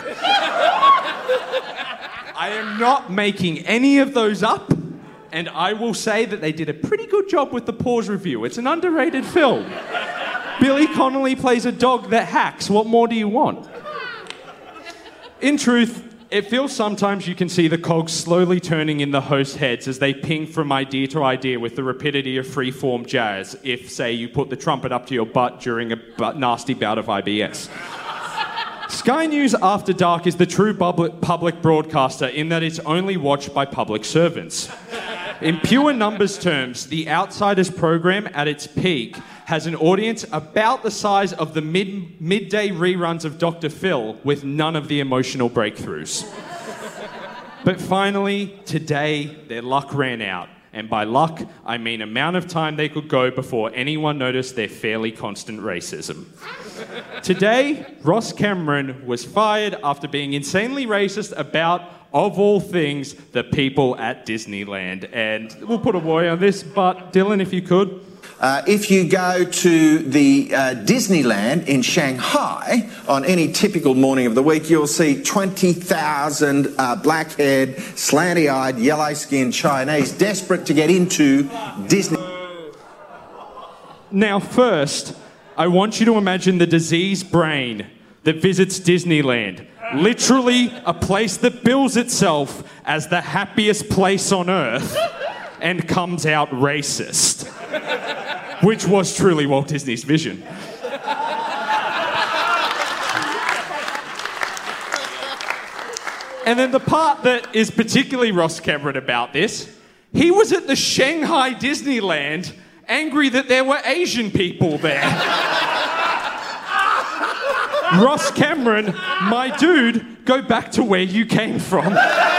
I am not making any of those up, and I will say that they did a pretty good job with the Pause review. It's an underrated film. Billy Connolly plays a dog that hacks. What more do you want? In truth, it feels sometimes you can see the cogs slowly turning in the host's heads as they ping from idea to idea with the rapidity of free-form jazz if, say, you put the trumpet up to your butt during a nasty bout of IBS. Sky News After Dark is the true public broadcaster in that it's only watched by public servants. In pure numbers terms, the Outsiders program at its peak has an audience about the size of the midday reruns of Dr. Phil with none of the emotional breakthroughs. But finally, today, their luck ran out. And by luck, I mean amount of time they could go before anyone noticed their fairly constant racism. Today, Ross Cameron was fired after being insanely racist about, of all things, the people at Disneyland. And we'll put a boy on this, but Dylan, if you could. If you go to the Disneyland in Shanghai on any typical morning of the week, you'll see 20,000 black-haired, slanty-eyed, yellow-skinned Chinese desperate to get into Disney. Now, first, I want you to imagine the diseased brain that visits Disneyland. Literally a place that bills itself as the happiest place on earth and comes out racist. Which was truly Walt Disney's vision. And then the part that is particularly Ross Cameron about this, he was at the Shanghai Disneyland angry that there were Asian people there. Ross Cameron, my dude, go back to where you came from.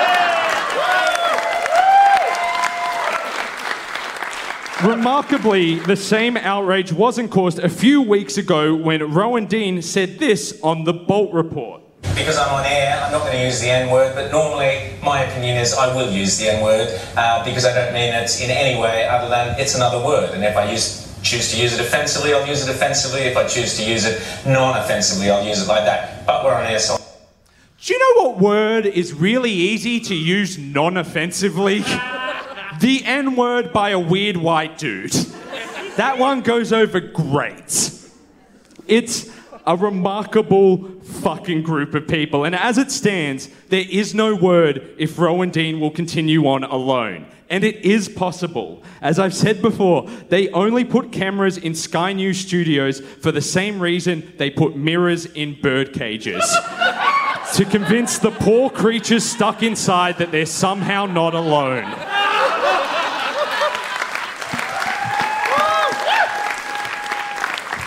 Remarkably, the same outrage wasn't caused a few weeks ago when Rowan Dean said this on the Bolt Report. Because I'm on air, I'm not going to use the N-word, but normally my opinion is I will use the N-word because I don't mean it in any way other than it's another word. And if I choose to use it offensively, I'll use it offensively. If I choose to use it non-offensively, I'll use it like that. But we're on air, so... Do you know what word is really easy to use non-offensively? The N-word by a weird white dude. That one goes over great. It's a remarkable fucking group of people. And as it stands, there is no word if Rowan Dean will continue on alone. And it is possible. As I've said before, they only put cameras in Sky News studios for the same reason they put mirrors in bird cages. To convince the poor creatures stuck inside that they're somehow not alone.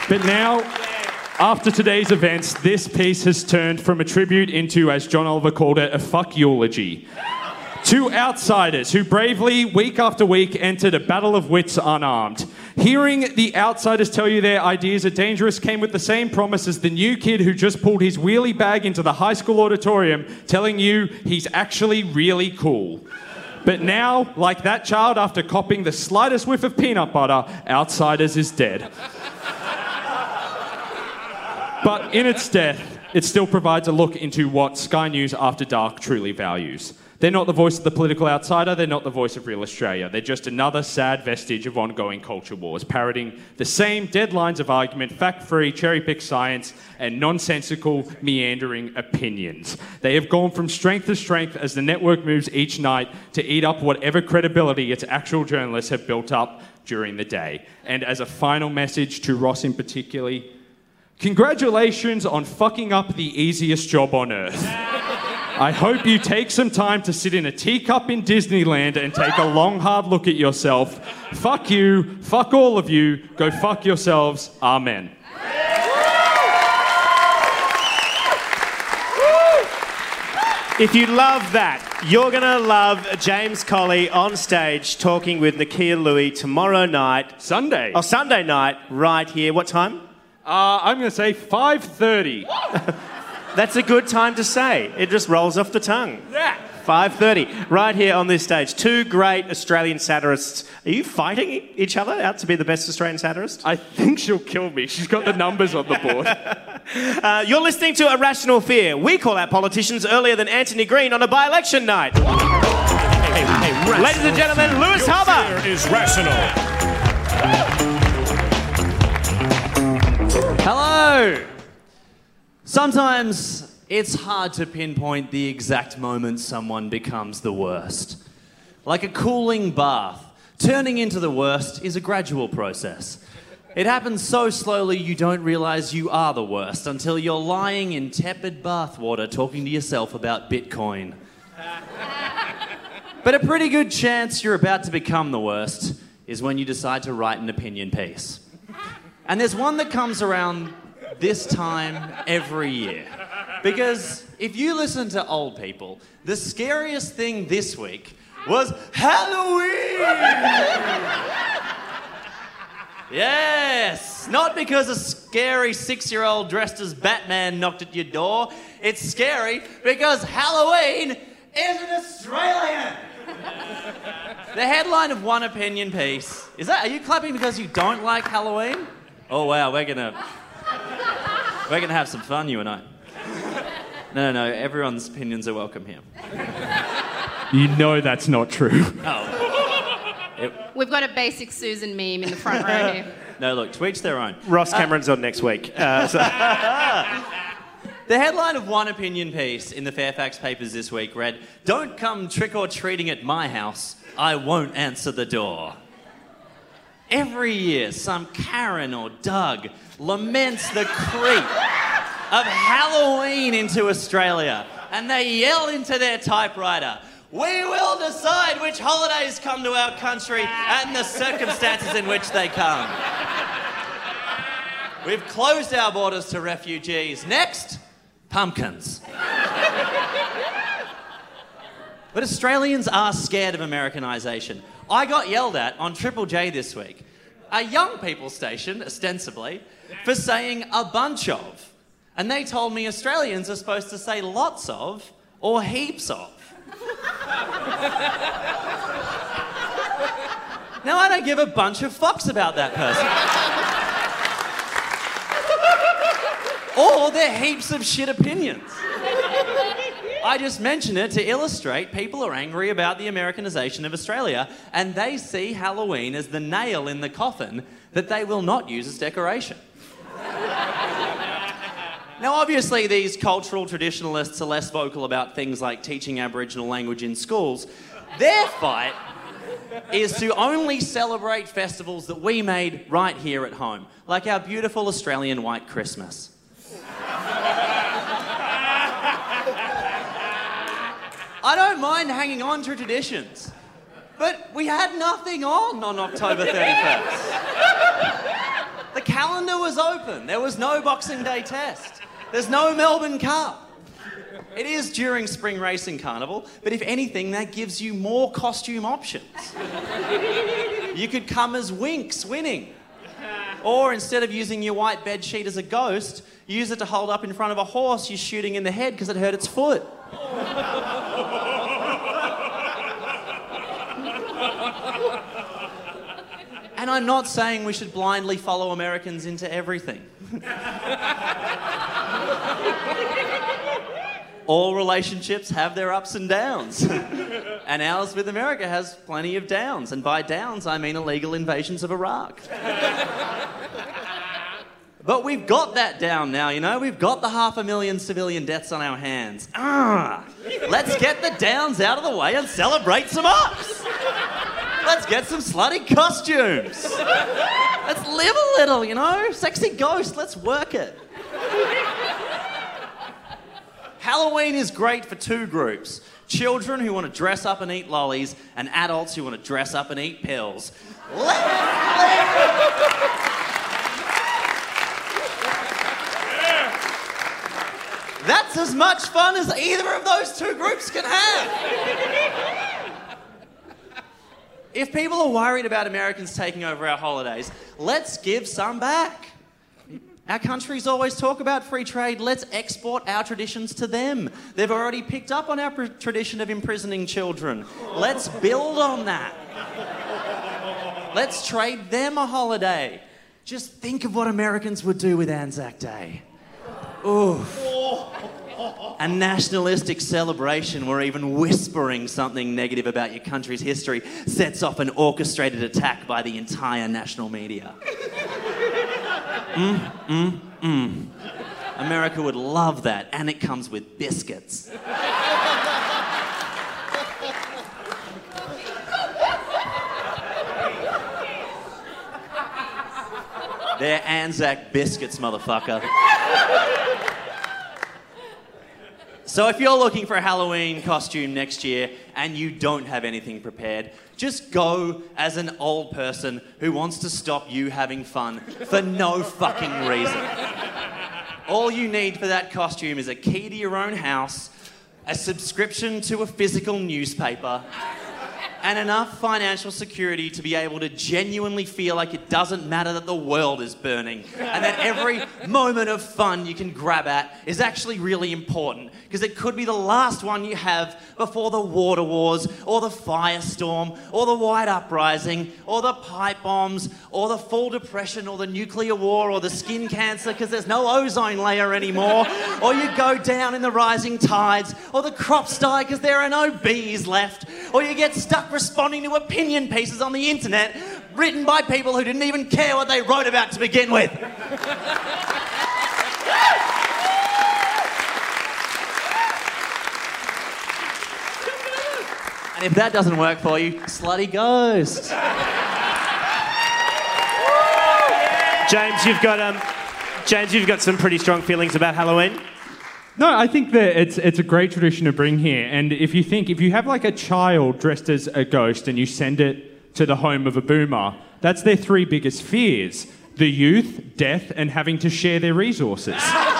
But now, after today's events, this piece has turned from a tribute into, as John Oliver called it, a fuck eulogy. Two outsiders who bravely, week after week, entered a battle of wits unarmed. Hearing the outsiders tell you their ideas are dangerous came with the same promise as the new kid who just pulled his wheelie bag into the high school auditorium telling you he's actually really cool. But now, like that child after copping the slightest whiff of peanut butter, Outsiders is dead. But in its death, it still provides a look into what Sky News After Dark truly values. They're not the voice of the political outsider, they're not the voice of real Australia. They're just another sad vestige of ongoing culture wars, parroting the same dead lines of argument, fact-free, cherry-picked science, and nonsensical, meandering opinions. They have gone from strength to strength as the network moves each night to eat up whatever credibility its actual journalists have built up during the day. And as a final message to Ross in particular, congratulations on fucking up the easiest job on earth. I hope you take some time to sit in a teacup in Disneyland and take a long, hard look at yourself. Fuck you, fuck all of you, go fuck yourselves, amen. If you love that, you're going to love James Colley on stage talking with Nakia Louie tomorrow night. Sunday. Oh, Sunday night, right here. What time? I'm going to say 5:30. That's a good time to say. It just rolls off the tongue. Yeah. 5:30, right here on this stage. Two great Australian satirists. Are you fighting each other out to be the best Australian satirist? I think she'll kill me. She's got the numbers on the board. You're listening to Irrational Fear. We call out politicians earlier than Anthony Green on a by-election night. Hey, ladies and gentlemen, Lewis Harbour. Fear is rational. Hello! Sometimes it's hard to pinpoint the exact moment someone becomes the worst. Like a cooling bath, turning into the worst is a gradual process. It happens so slowly you don't realise you are the worst until you're lying in tepid bathwater talking to yourself about Bitcoin. But a pretty good chance you're about to become the worst is when you decide to write an opinion piece. And there's one that comes around this time every year. Because if you listen to old people, the scariest thing this week was Halloween! Yes! Not because a scary 6-year-old dressed as Batman knocked at your door. It's scary because Halloween is an Australian! The headline of one opinion piece. Are you clapping because you don't like Halloween? Oh wow, we're gonna have some fun, you and I. No, everyone's opinions are welcome here. You know that's not true. We've got a basic Susan meme in the front row here. No, look, to each their own. Ross Cameron's on next week. The headline of one opinion piece in the Fairfax papers this week read, "Don't come trick-or-treating at my house, I won't answer the door." Every year, some Karen or Doug laments the creep of Halloween into Australia, and they yell into their typewriter, "We will decide which holidays come to our country and the circumstances in which they come." We've closed our borders to refugees. Next, pumpkins. But Australians are scared of Americanisation. I got yelled at on Triple J this week, a young people station, ostensibly, for saying a bunch of. And they told me Australians are supposed to say lots of or heaps of. Now, I don't give a bunch of fucks about that person. Or their heaps of shit opinions. I just mention it to illustrate people are angry about the Americanisation of Australia, and they see Halloween as the nail in the coffin that they will not use as decoration. Now, obviously, these cultural traditionalists are less vocal about things like teaching Aboriginal language in schools. Their fight is to only celebrate festivals that we made right here at home, like our beautiful Australian white Christmas. I don't mind hanging on to traditions, but we had nothing on October 31st. The calendar was open. There was no Boxing Day test. There's no Melbourne Cup. It is during Spring Racing Carnival, but if anything, that gives you more costume options. You could come as Winx winning. Or instead of using your white bedsheet as a ghost, use it to hold up in front of a horse you're shooting in the head because it hurt its foot. And I'm not saying we should blindly follow Americans into everything. All relationships have their ups and downs. And ours with America has plenty of downs. And by downs, I mean illegal invasions of Iraq. But we've got that down now, you know? We've got the 500,000 civilian deaths on our hands. Let's get the downs out of the way and celebrate some ups. Let's get some slutty costumes. Let's live a little, you know? Sexy ghost, let's work it. Halloween is great for two groups. Children who want to dress up and eat lollies, and adults who want to dress up and eat pills. That's as much fun as either of those two groups can have. If people are worried about Americans taking over our holidays, let's give some back. Our countries always talk about free trade. Let's export our traditions to them. They've already picked up on our tradition of imprisoning children. Let's build on that. Let's trade them a holiday. Just think of what Americans would do with Anzac Day. Oof. A nationalistic celebration where even whispering something negative about your country's history sets off an orchestrated attack by the entire national media. America would love that, and it comes with biscuits. They're Anzac biscuits, motherfucker. So if you're looking for a Halloween costume next year and you don't have anything prepared, just go as an old person who wants to stop you having fun for no fucking reason. All you need for that costume is a key to your own house, a subscription to a physical newspaper, and enough financial security to be able to genuinely feel like it doesn't matter that the world is burning and that every moment of fun you can grab at is actually really important because it could be the last one you have before the water wars or the firestorm or the white uprising or the pipe bombs or the fall depression or the nuclear war or the skin cancer because there's no ozone layer anymore, or you go down in the rising tides, or the crops die because there are no bees left, or you get stuck responding to opinion pieces on the internet written by people who didn't even care what they wrote about to begin with. And if that doesn't work for you, slutty ghost. James, you've got some pretty strong feelings about Halloween. No, I think that it's a great tradition to bring here. And if you have like a child dressed as a ghost and you send it to the home of a boomer, that's their three biggest fears: the youth, death, and having to share their resources.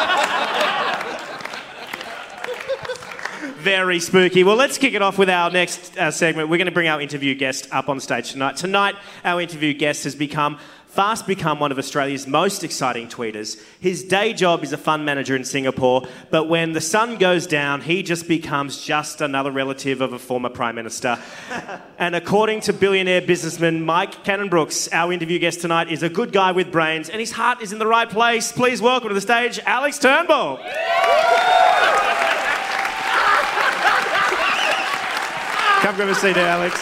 Very spooky. Well, let's kick it off with our next segment. We're going to bring our interview guest up on stage tonight. Tonight, our interview guest has fast become one of Australia's most exciting tweeters. His day job is a fund manager in Singapore, but when the sun goes down, he just becomes just another relative of a former Prime Minister. And according to billionaire businessman Mike Cannon-Brookes, our interview guest tonight is a good guy with brains, and his heart is in the right place. Please welcome to the stage, Alex Turnbull. Come grab a seat there, Alex.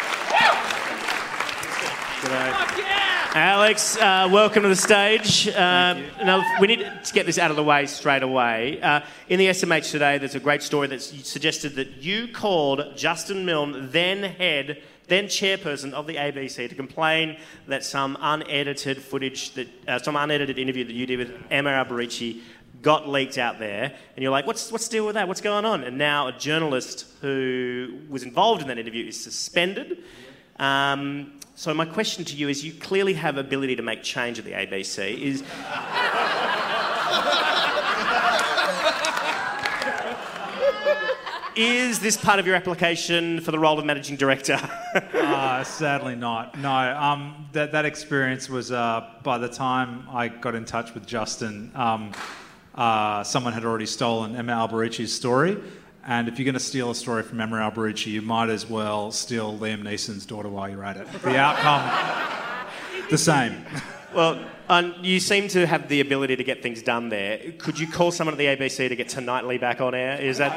G'day. Alex, welcome to the stage. Now, we need to get this out of the way straight away. In the SMH today, there's a great story that suggested that you called Justin Milne, then chairperson of the ABC, to complain that some unedited interview that you did with Emma Alberici got leaked out there, and you're like, what's the deal with that? What's going on? And now a journalist who was involved in that interview is suspended. So my question to you is, you clearly have ability to make change at the ABC. Is this part of your application for the role of managing director? Sadly not. No, that experience was by the time I got in touch with Justin, someone had already stolen Emma Alberici's story. And if you're going to steal a story from Emma Alberici, you might as well steal Liam Neeson's daughter while you're at it. The outcome, the same. Well, you seem to have the ability to get things done there. Could you call someone at the ABC to get Tonightly back on air? Is that...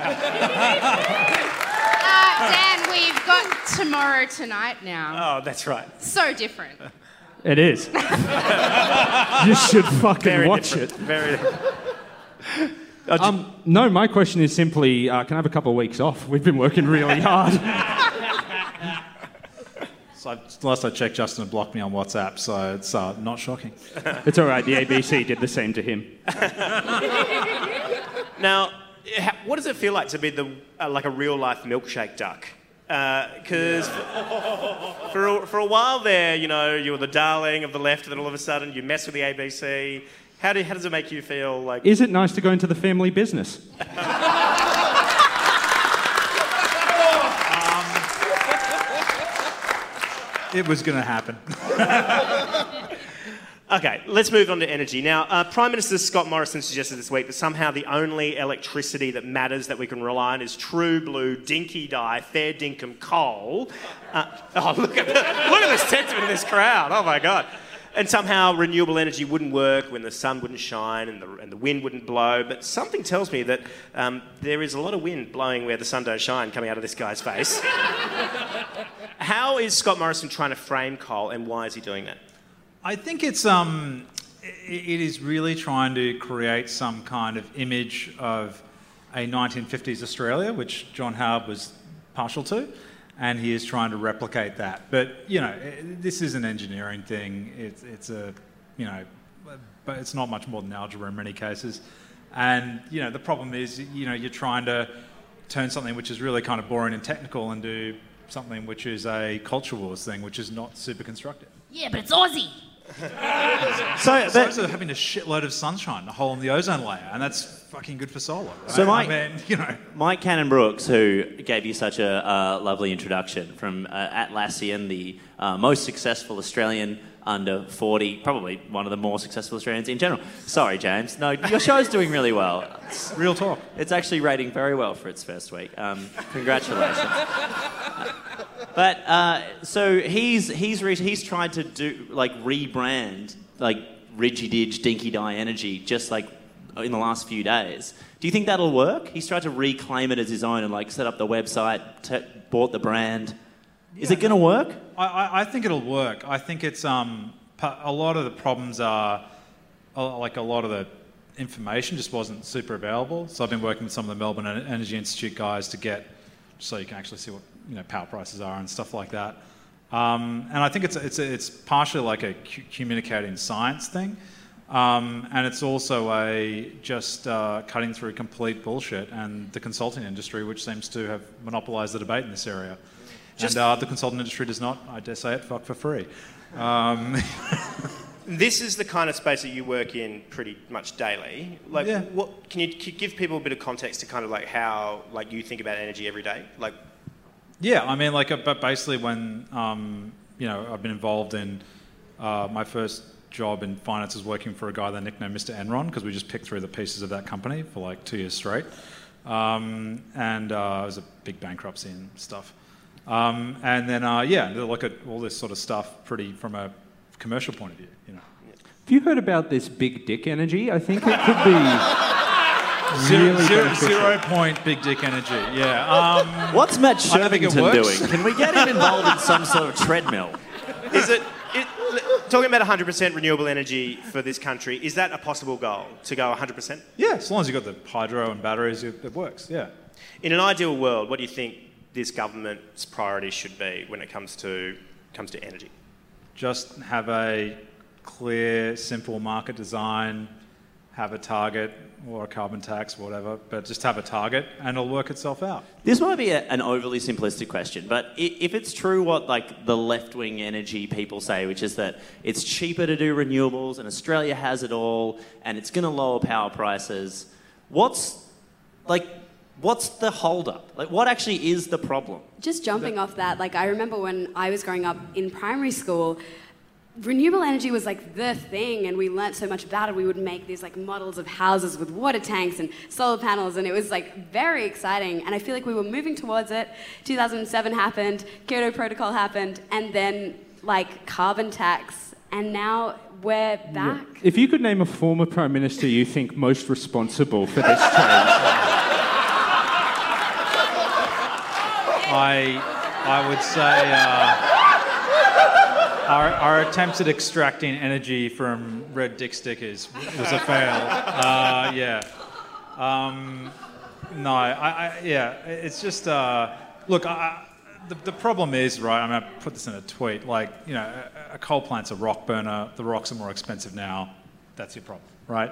Dan, we've got Tomorrow Tonight now. Oh, that's right. So different. It is. You should fucking watch different. it. Very different. No, my question is simply, can I have a couple of weeks off? We've been working really hard. So last I checked, Justin had blocked me on WhatsApp, so it's not shocking. It's all right, the ABC did the same to him. Now, what does it feel like to be like a real-life milkshake duck? Because for a while there, you know, you were the darling of the left, and then all of a sudden you mess with the ABC. How does it make you feel like... Is it nice to go into the family business? It was going to happen. Okay, let's move on to energy. Now, Prime Minister Scott Morrison suggested this week that somehow the only electricity that matters that we can rely on is true blue, dinky dye, fair dinkum coal. Look at the sentiment in this crowd. Oh, my God. And somehow renewable energy wouldn't work when the sun wouldn't shine and the wind wouldn't blow. But something tells me that there is a lot of wind blowing where the sun don't shine coming out of this guy's face. How is Scott Morrison trying to frame coal, and why is he doing that? I think it is really trying to create some kind of image of a 1950s Australia, which John Howard was partial to. And he is trying to replicate that. But, you know, this is an engineering thing. But it's not much more than algebra in many cases. And, you know, the problem is, you know, you're trying to turn something which is really kind of boring and technical into something which is a culture wars thing, which is not super constructive. Yeah, but it's Aussie. So having a shitload of sunshine, a hole in the ozone layer, and that's fucking good for solar, right? So Mike Cannon-Brookes, who gave you such a lovely introduction from Atlassian, the most successful Australian under 40, probably one of the more successful Australians in general. Sorry, James. No, your show's doing really well. Real talk. It's actually rating very well for its first week. Congratulations. But so he's tried to do rebrand Ridgy-Didge, Dinky Dye Energy just in the last few days. Do you think that'll work? He's tried to reclaim it as his own and set up the website, bought the brand. Is it going to work? I think it'll work. I think it's a lot of the problems are a lot of the information just wasn't super available. So I've been working with some of the Melbourne Energy Institute guys to get so you can actually see what power prices are and stuff like that. And I think it's partially like a communicating science thing, and it's also cutting through complete bullshit and the consulting industry, which seems to have monopolised the debate in this area. And the consulting industry does not, I dare say it, fuck for free. This is the kind of space that you work in pretty much daily. What can you give people a bit of context to kind of how you think about energy every day? Yeah, I mean, but basically when I've been involved in my first job in finance was working for a guy they nicknamed Mr. Enron because we just picked through the pieces of that company for 2 years straight, and it was a big bankruptcy and stuff. And then look at all this sort of stuff from a commercial point of view. Have you heard about this big dick energy? I think it could be really beneficial. 0 point big dick energy. Yeah. What's Matt Shervington doing? Can we get him involved in some sort of treadmill? Is it talking about 100% renewable energy for this country? Is that a possible goal to go 100%? Yeah, as long as you've got the hydro and batteries, it works. Yeah. In an ideal world, what do you think this government's priority should be when it comes to energy? Just have a clear, simple market design, have a target or a carbon tax, whatever, but just have a target and it'll work itself out. This might be an overly simplistic question, but if it's true what like the left-wing energy people say, which is that it's cheaper to do renewables and Australia has it all and it's going to lower power prices, what's the hold-up? Like, what actually is the problem? Just jumping off that, like, I remember when I was growing up in primary school, renewable energy was like the thing, and we learnt so much about it. We would make these like models of houses with water tanks and solar panels, and it was like very exciting. And I feel like we were moving towards it. 2007 happened, Kyoto Protocol happened, and then like carbon tax, and now we're back. Yeah. If you could name a former Prime Minister you think most responsible for this change. I would say our attempts at extracting energy from red dick stickers was a fail. It's just look. The problem is, right, I mean, I put this in a tweet, like, you know, a coal plant's a rock burner, the rocks are more expensive now, that's your problem, right?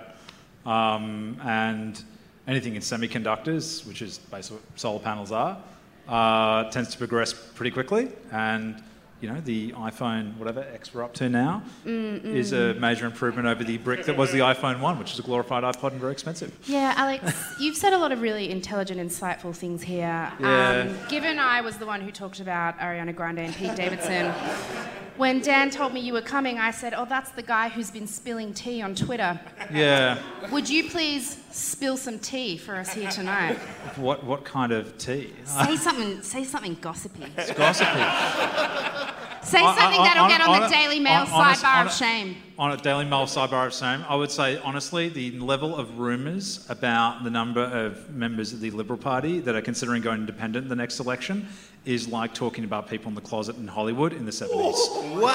And anything in semiconductors, which is basically what solar panels are, tends to progress pretty quickly, and you know, the iPhone, whatever X we're up to now, is a major improvement over the brick that was the iPhone 1, which is a glorified iPod and very expensive. Yeah, Alex, you've said a lot of really intelligent, insightful things here. Yeah. Given I was the one who talked about Ariana Grande and Pete Davidson, when Dan told me you were coming, I said, oh, that's the guy who's been spilling tea on Twitter. Yeah. Would you please spill some tea for us here tonight? What kind of tea? Say something gossipy. It's gossipy. Say something that'll get on the Daily Mail sidebar of shame. On a Daily Mail sidebar of shame, I would say, honestly, the level of rumours about the number of members of the Liberal Party that are considering going independent in the next election is like talking about people in the closet in Hollywood in the 70s. Wow.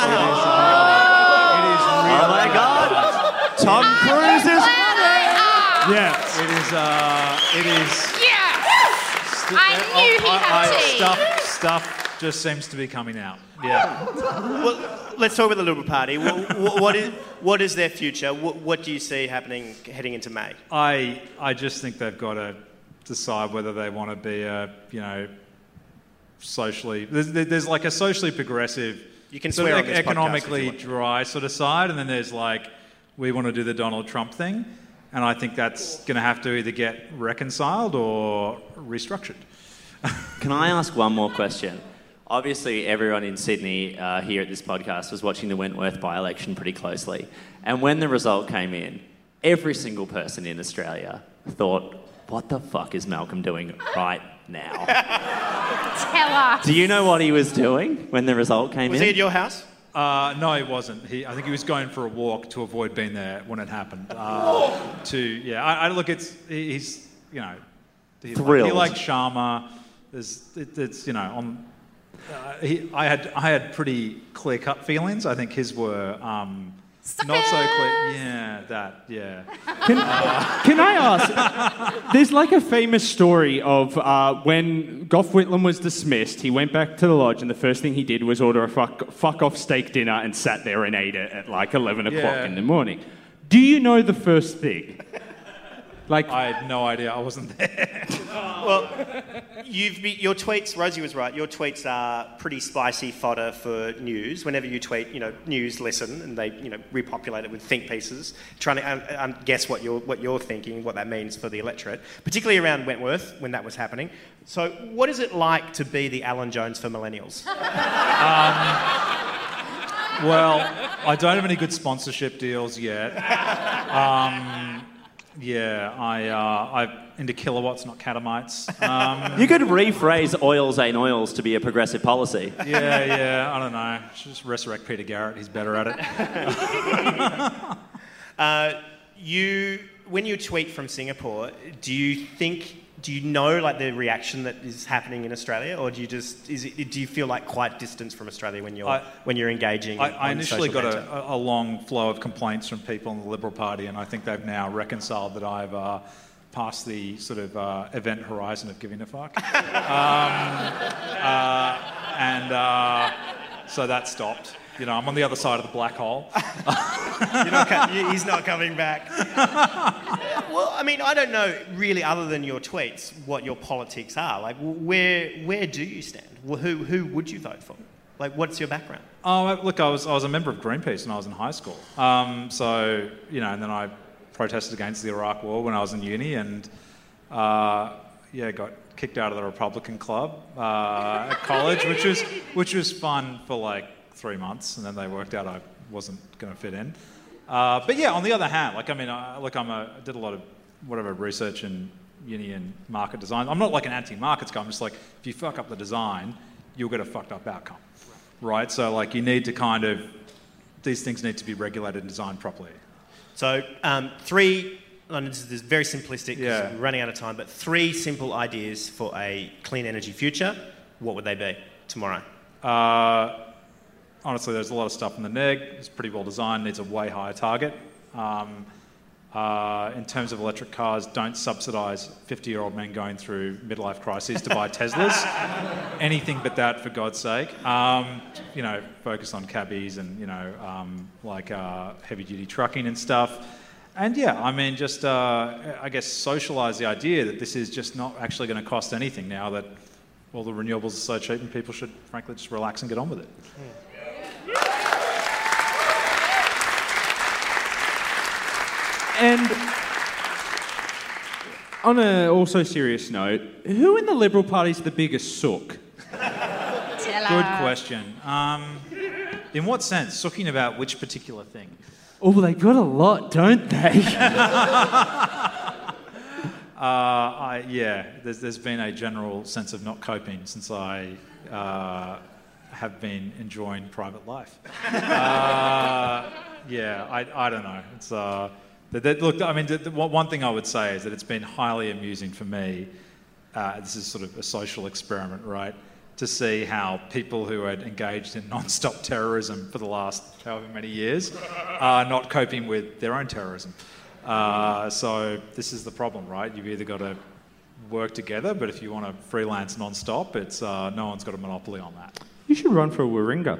It is really, oh my God. Tom Cruise is running. Yes. It is. Yes. I knew he had tea. Stuff just seems to be coming out. Yeah. Well, let's talk about the Liberal Party. What is their future? What do you see happening heading into May? I just think they've got to decide whether they want to be a, you know, socially... There's like a socially progressive, you can swear on this economically dry sort of side, and then there's like, we want to do the Donald Trump thing, and I think that's going to have to either get reconciled or restructured. Can I ask one more question? Obviously, everyone in Sydney here at this podcast was watching the Wentworth by-election pretty closely. And when the result came in, every single person in Australia thought, what the fuck is Malcolm doing right now? Tell us. Do you know what he was doing when the result came in? Was he at your house? No, he wasn't. I think he was going for a walk to avoid being there when it happened. He's, you know... Thrilled. He liked Sharma. It's you know, I had pretty clear-cut feelings. I think his were not so clear. Yeah. Can I ask? There's like a famous story of when Gough Whitlam was dismissed. He went back to the lodge, and the first thing he did was order a fuck off steak dinner and sat there and ate it at like 11 o'clock in the morning. Do you know the first thing? Like, I had no idea. I wasn't there. Well, your tweets, Rosie was right, your tweets are pretty spicy fodder for news. Whenever you tweet, you know, news listen, and they, you know, repopulate it with think pieces, trying to guess what you're thinking, what that means for the electorate, particularly around Wentworth when that was happening. So what is it like to be the Alan Jones for millennials? Well, I don't have any good sponsorship deals yet. I'm into kilowatts, not catamites. You could rephrase oils ain't oils to be a progressive policy. Yeah, I don't know. Just resurrect Peter Garrett. He's better at it. When you tweet from Singapore, do you know like the reaction that is happening in Australia, or do you feel like quite distance from Australia when you're engaging? I initially got a long flow of complaints from people in the Liberal Party, and I think they've now reconciled that I've passed the sort of event horizon of giving a fuck, so that stopped. I'm on the other side of the black hole. He's not coming back. Well, I mean, I don't know really, other than your tweets, what your politics are. Like, where do you stand? Who would you vote for? Like, what's your background? Oh, look, I was a member of Greenpeace when I was in high school. And then I protested against the Iraq War when I was in uni, and got kicked out of the Republican Club at college, which was fun for like 3 months, and then they worked out I wasn't going to fit in. But yeah, on the other hand, I did a lot of research in uni and market design. I'm not like an anti-markets guy. I'm just like, if you fuck up the design, you'll get a fucked up outcome, right? So like, you need to these things need to be regulated and designed properly. So three. This is very simplistic because we're running out of time, but 3 simple ideas for a clean energy future. What would they be tomorrow? Honestly, there's a lot of stuff in the neg. It's pretty well designed, needs a way higher target. In terms of electric cars, don't subsidise 50-year-old men going through midlife crises to buy Teslas. Anything but that, for God's sake. Focus on cabbies and, heavy-duty trucking and stuff. And I guess socialise the idea that this is just not actually going to cost anything now that all the renewables are so cheap, and people should, frankly, just relax and get on with it. And on a also serious note, who in the Liberal Party is the biggest sook? Good question. In what sense? Sooking about which particular thing? Oh, they've got a lot, don't they? There's been a general sense of not coping since I have been enjoying private life. I don't know. It's one thing I would say is that it's been highly amusing for me. This is sort of a social experiment, right? To see how people who had engaged in non-stop terrorism for the last however many years are not coping with their own terrorism. So this is the problem, right? You've either got to work together, but if you want to freelance non-stop, it's no one's got a monopoly on that. You should run for a Warringah.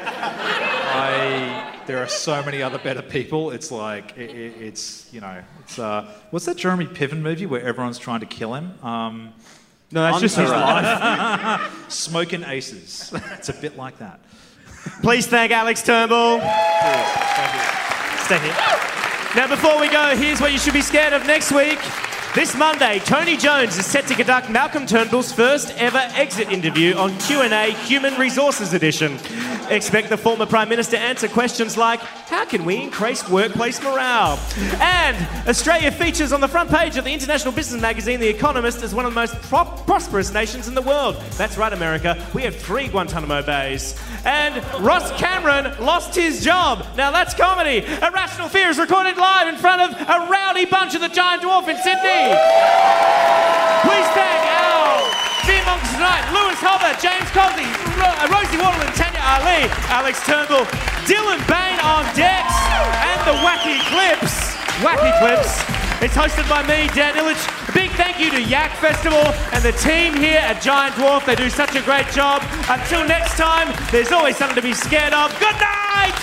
There are so many other better people. It's like, what's that Jeremy Piven movie where everyone's trying to kill him? No, that's just his life. Smoking Aces. It's a bit like that. Please thank Alex Turnbull. Stay here. Now, before we go, here's what you should be scared of next week. This Monday, Tony Jones is set to conduct Malcolm Turnbull's first ever exit interview on Q&A Human Resources Edition. Expect the former Prime Minister answer questions like, how can we increase workplace morale? And Australia features on the front page of the international business magazine The Economist as one of the most prosperous nations in the world. That's right, America. We have 3 Guantanamo Bays. And Ross Cameron lost his job. Now that's comedy. Irrational Fear is recorded live in front of a rowdy bunch of the Giant Dwarf in Sydney. Please thank our Fear Monks tonight: Lewis Hobber, James Cosby, Rosie Waddle and Tanya Ali, Alex Turnbull, Dylan Bain on decks, and the Wacky Clips. It's hosted by me, Dan Illich. A big thank you to Yak Festival and the team here at Giant Dwarf. They do such a great job. Until next time, there's always something to be scared of. Good night!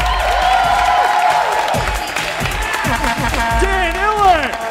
Dan Illich!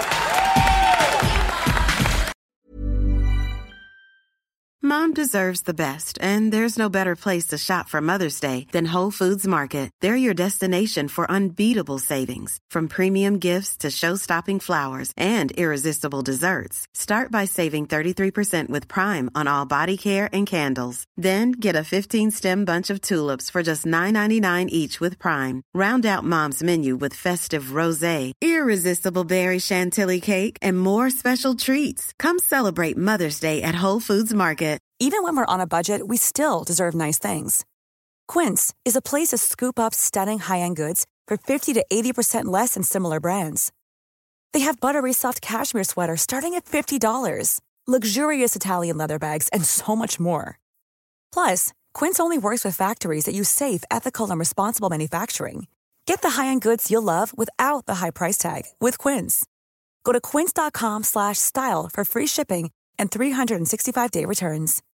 Mom deserves the best, and there's no better place to shop for Mother's Day than Whole Foods Market. They're your destination for unbeatable savings, from premium gifts to show-stopping flowers and irresistible desserts. Start by saving 33% with Prime on all body care and candles. Then get a 15-stem bunch of tulips for just $9.99 each with Prime. Round out Mom's menu with festive rosé, irresistible berry chantilly cake, and more special treats. Come celebrate Mother's Day at Whole Foods Market. Even when we're on a budget, we still deserve nice things. Quince is a place to scoop up stunning high-end goods for 50 to 80% less than similar brands. They have buttery soft cashmere sweaters starting at $50, luxurious Italian leather bags, and so much more. Plus, Quince only works with factories that use safe, ethical, and responsible manufacturing. Get the high-end goods you'll love without the high price tag with Quince. Go to quince.com/style for free shipping and 365-day returns.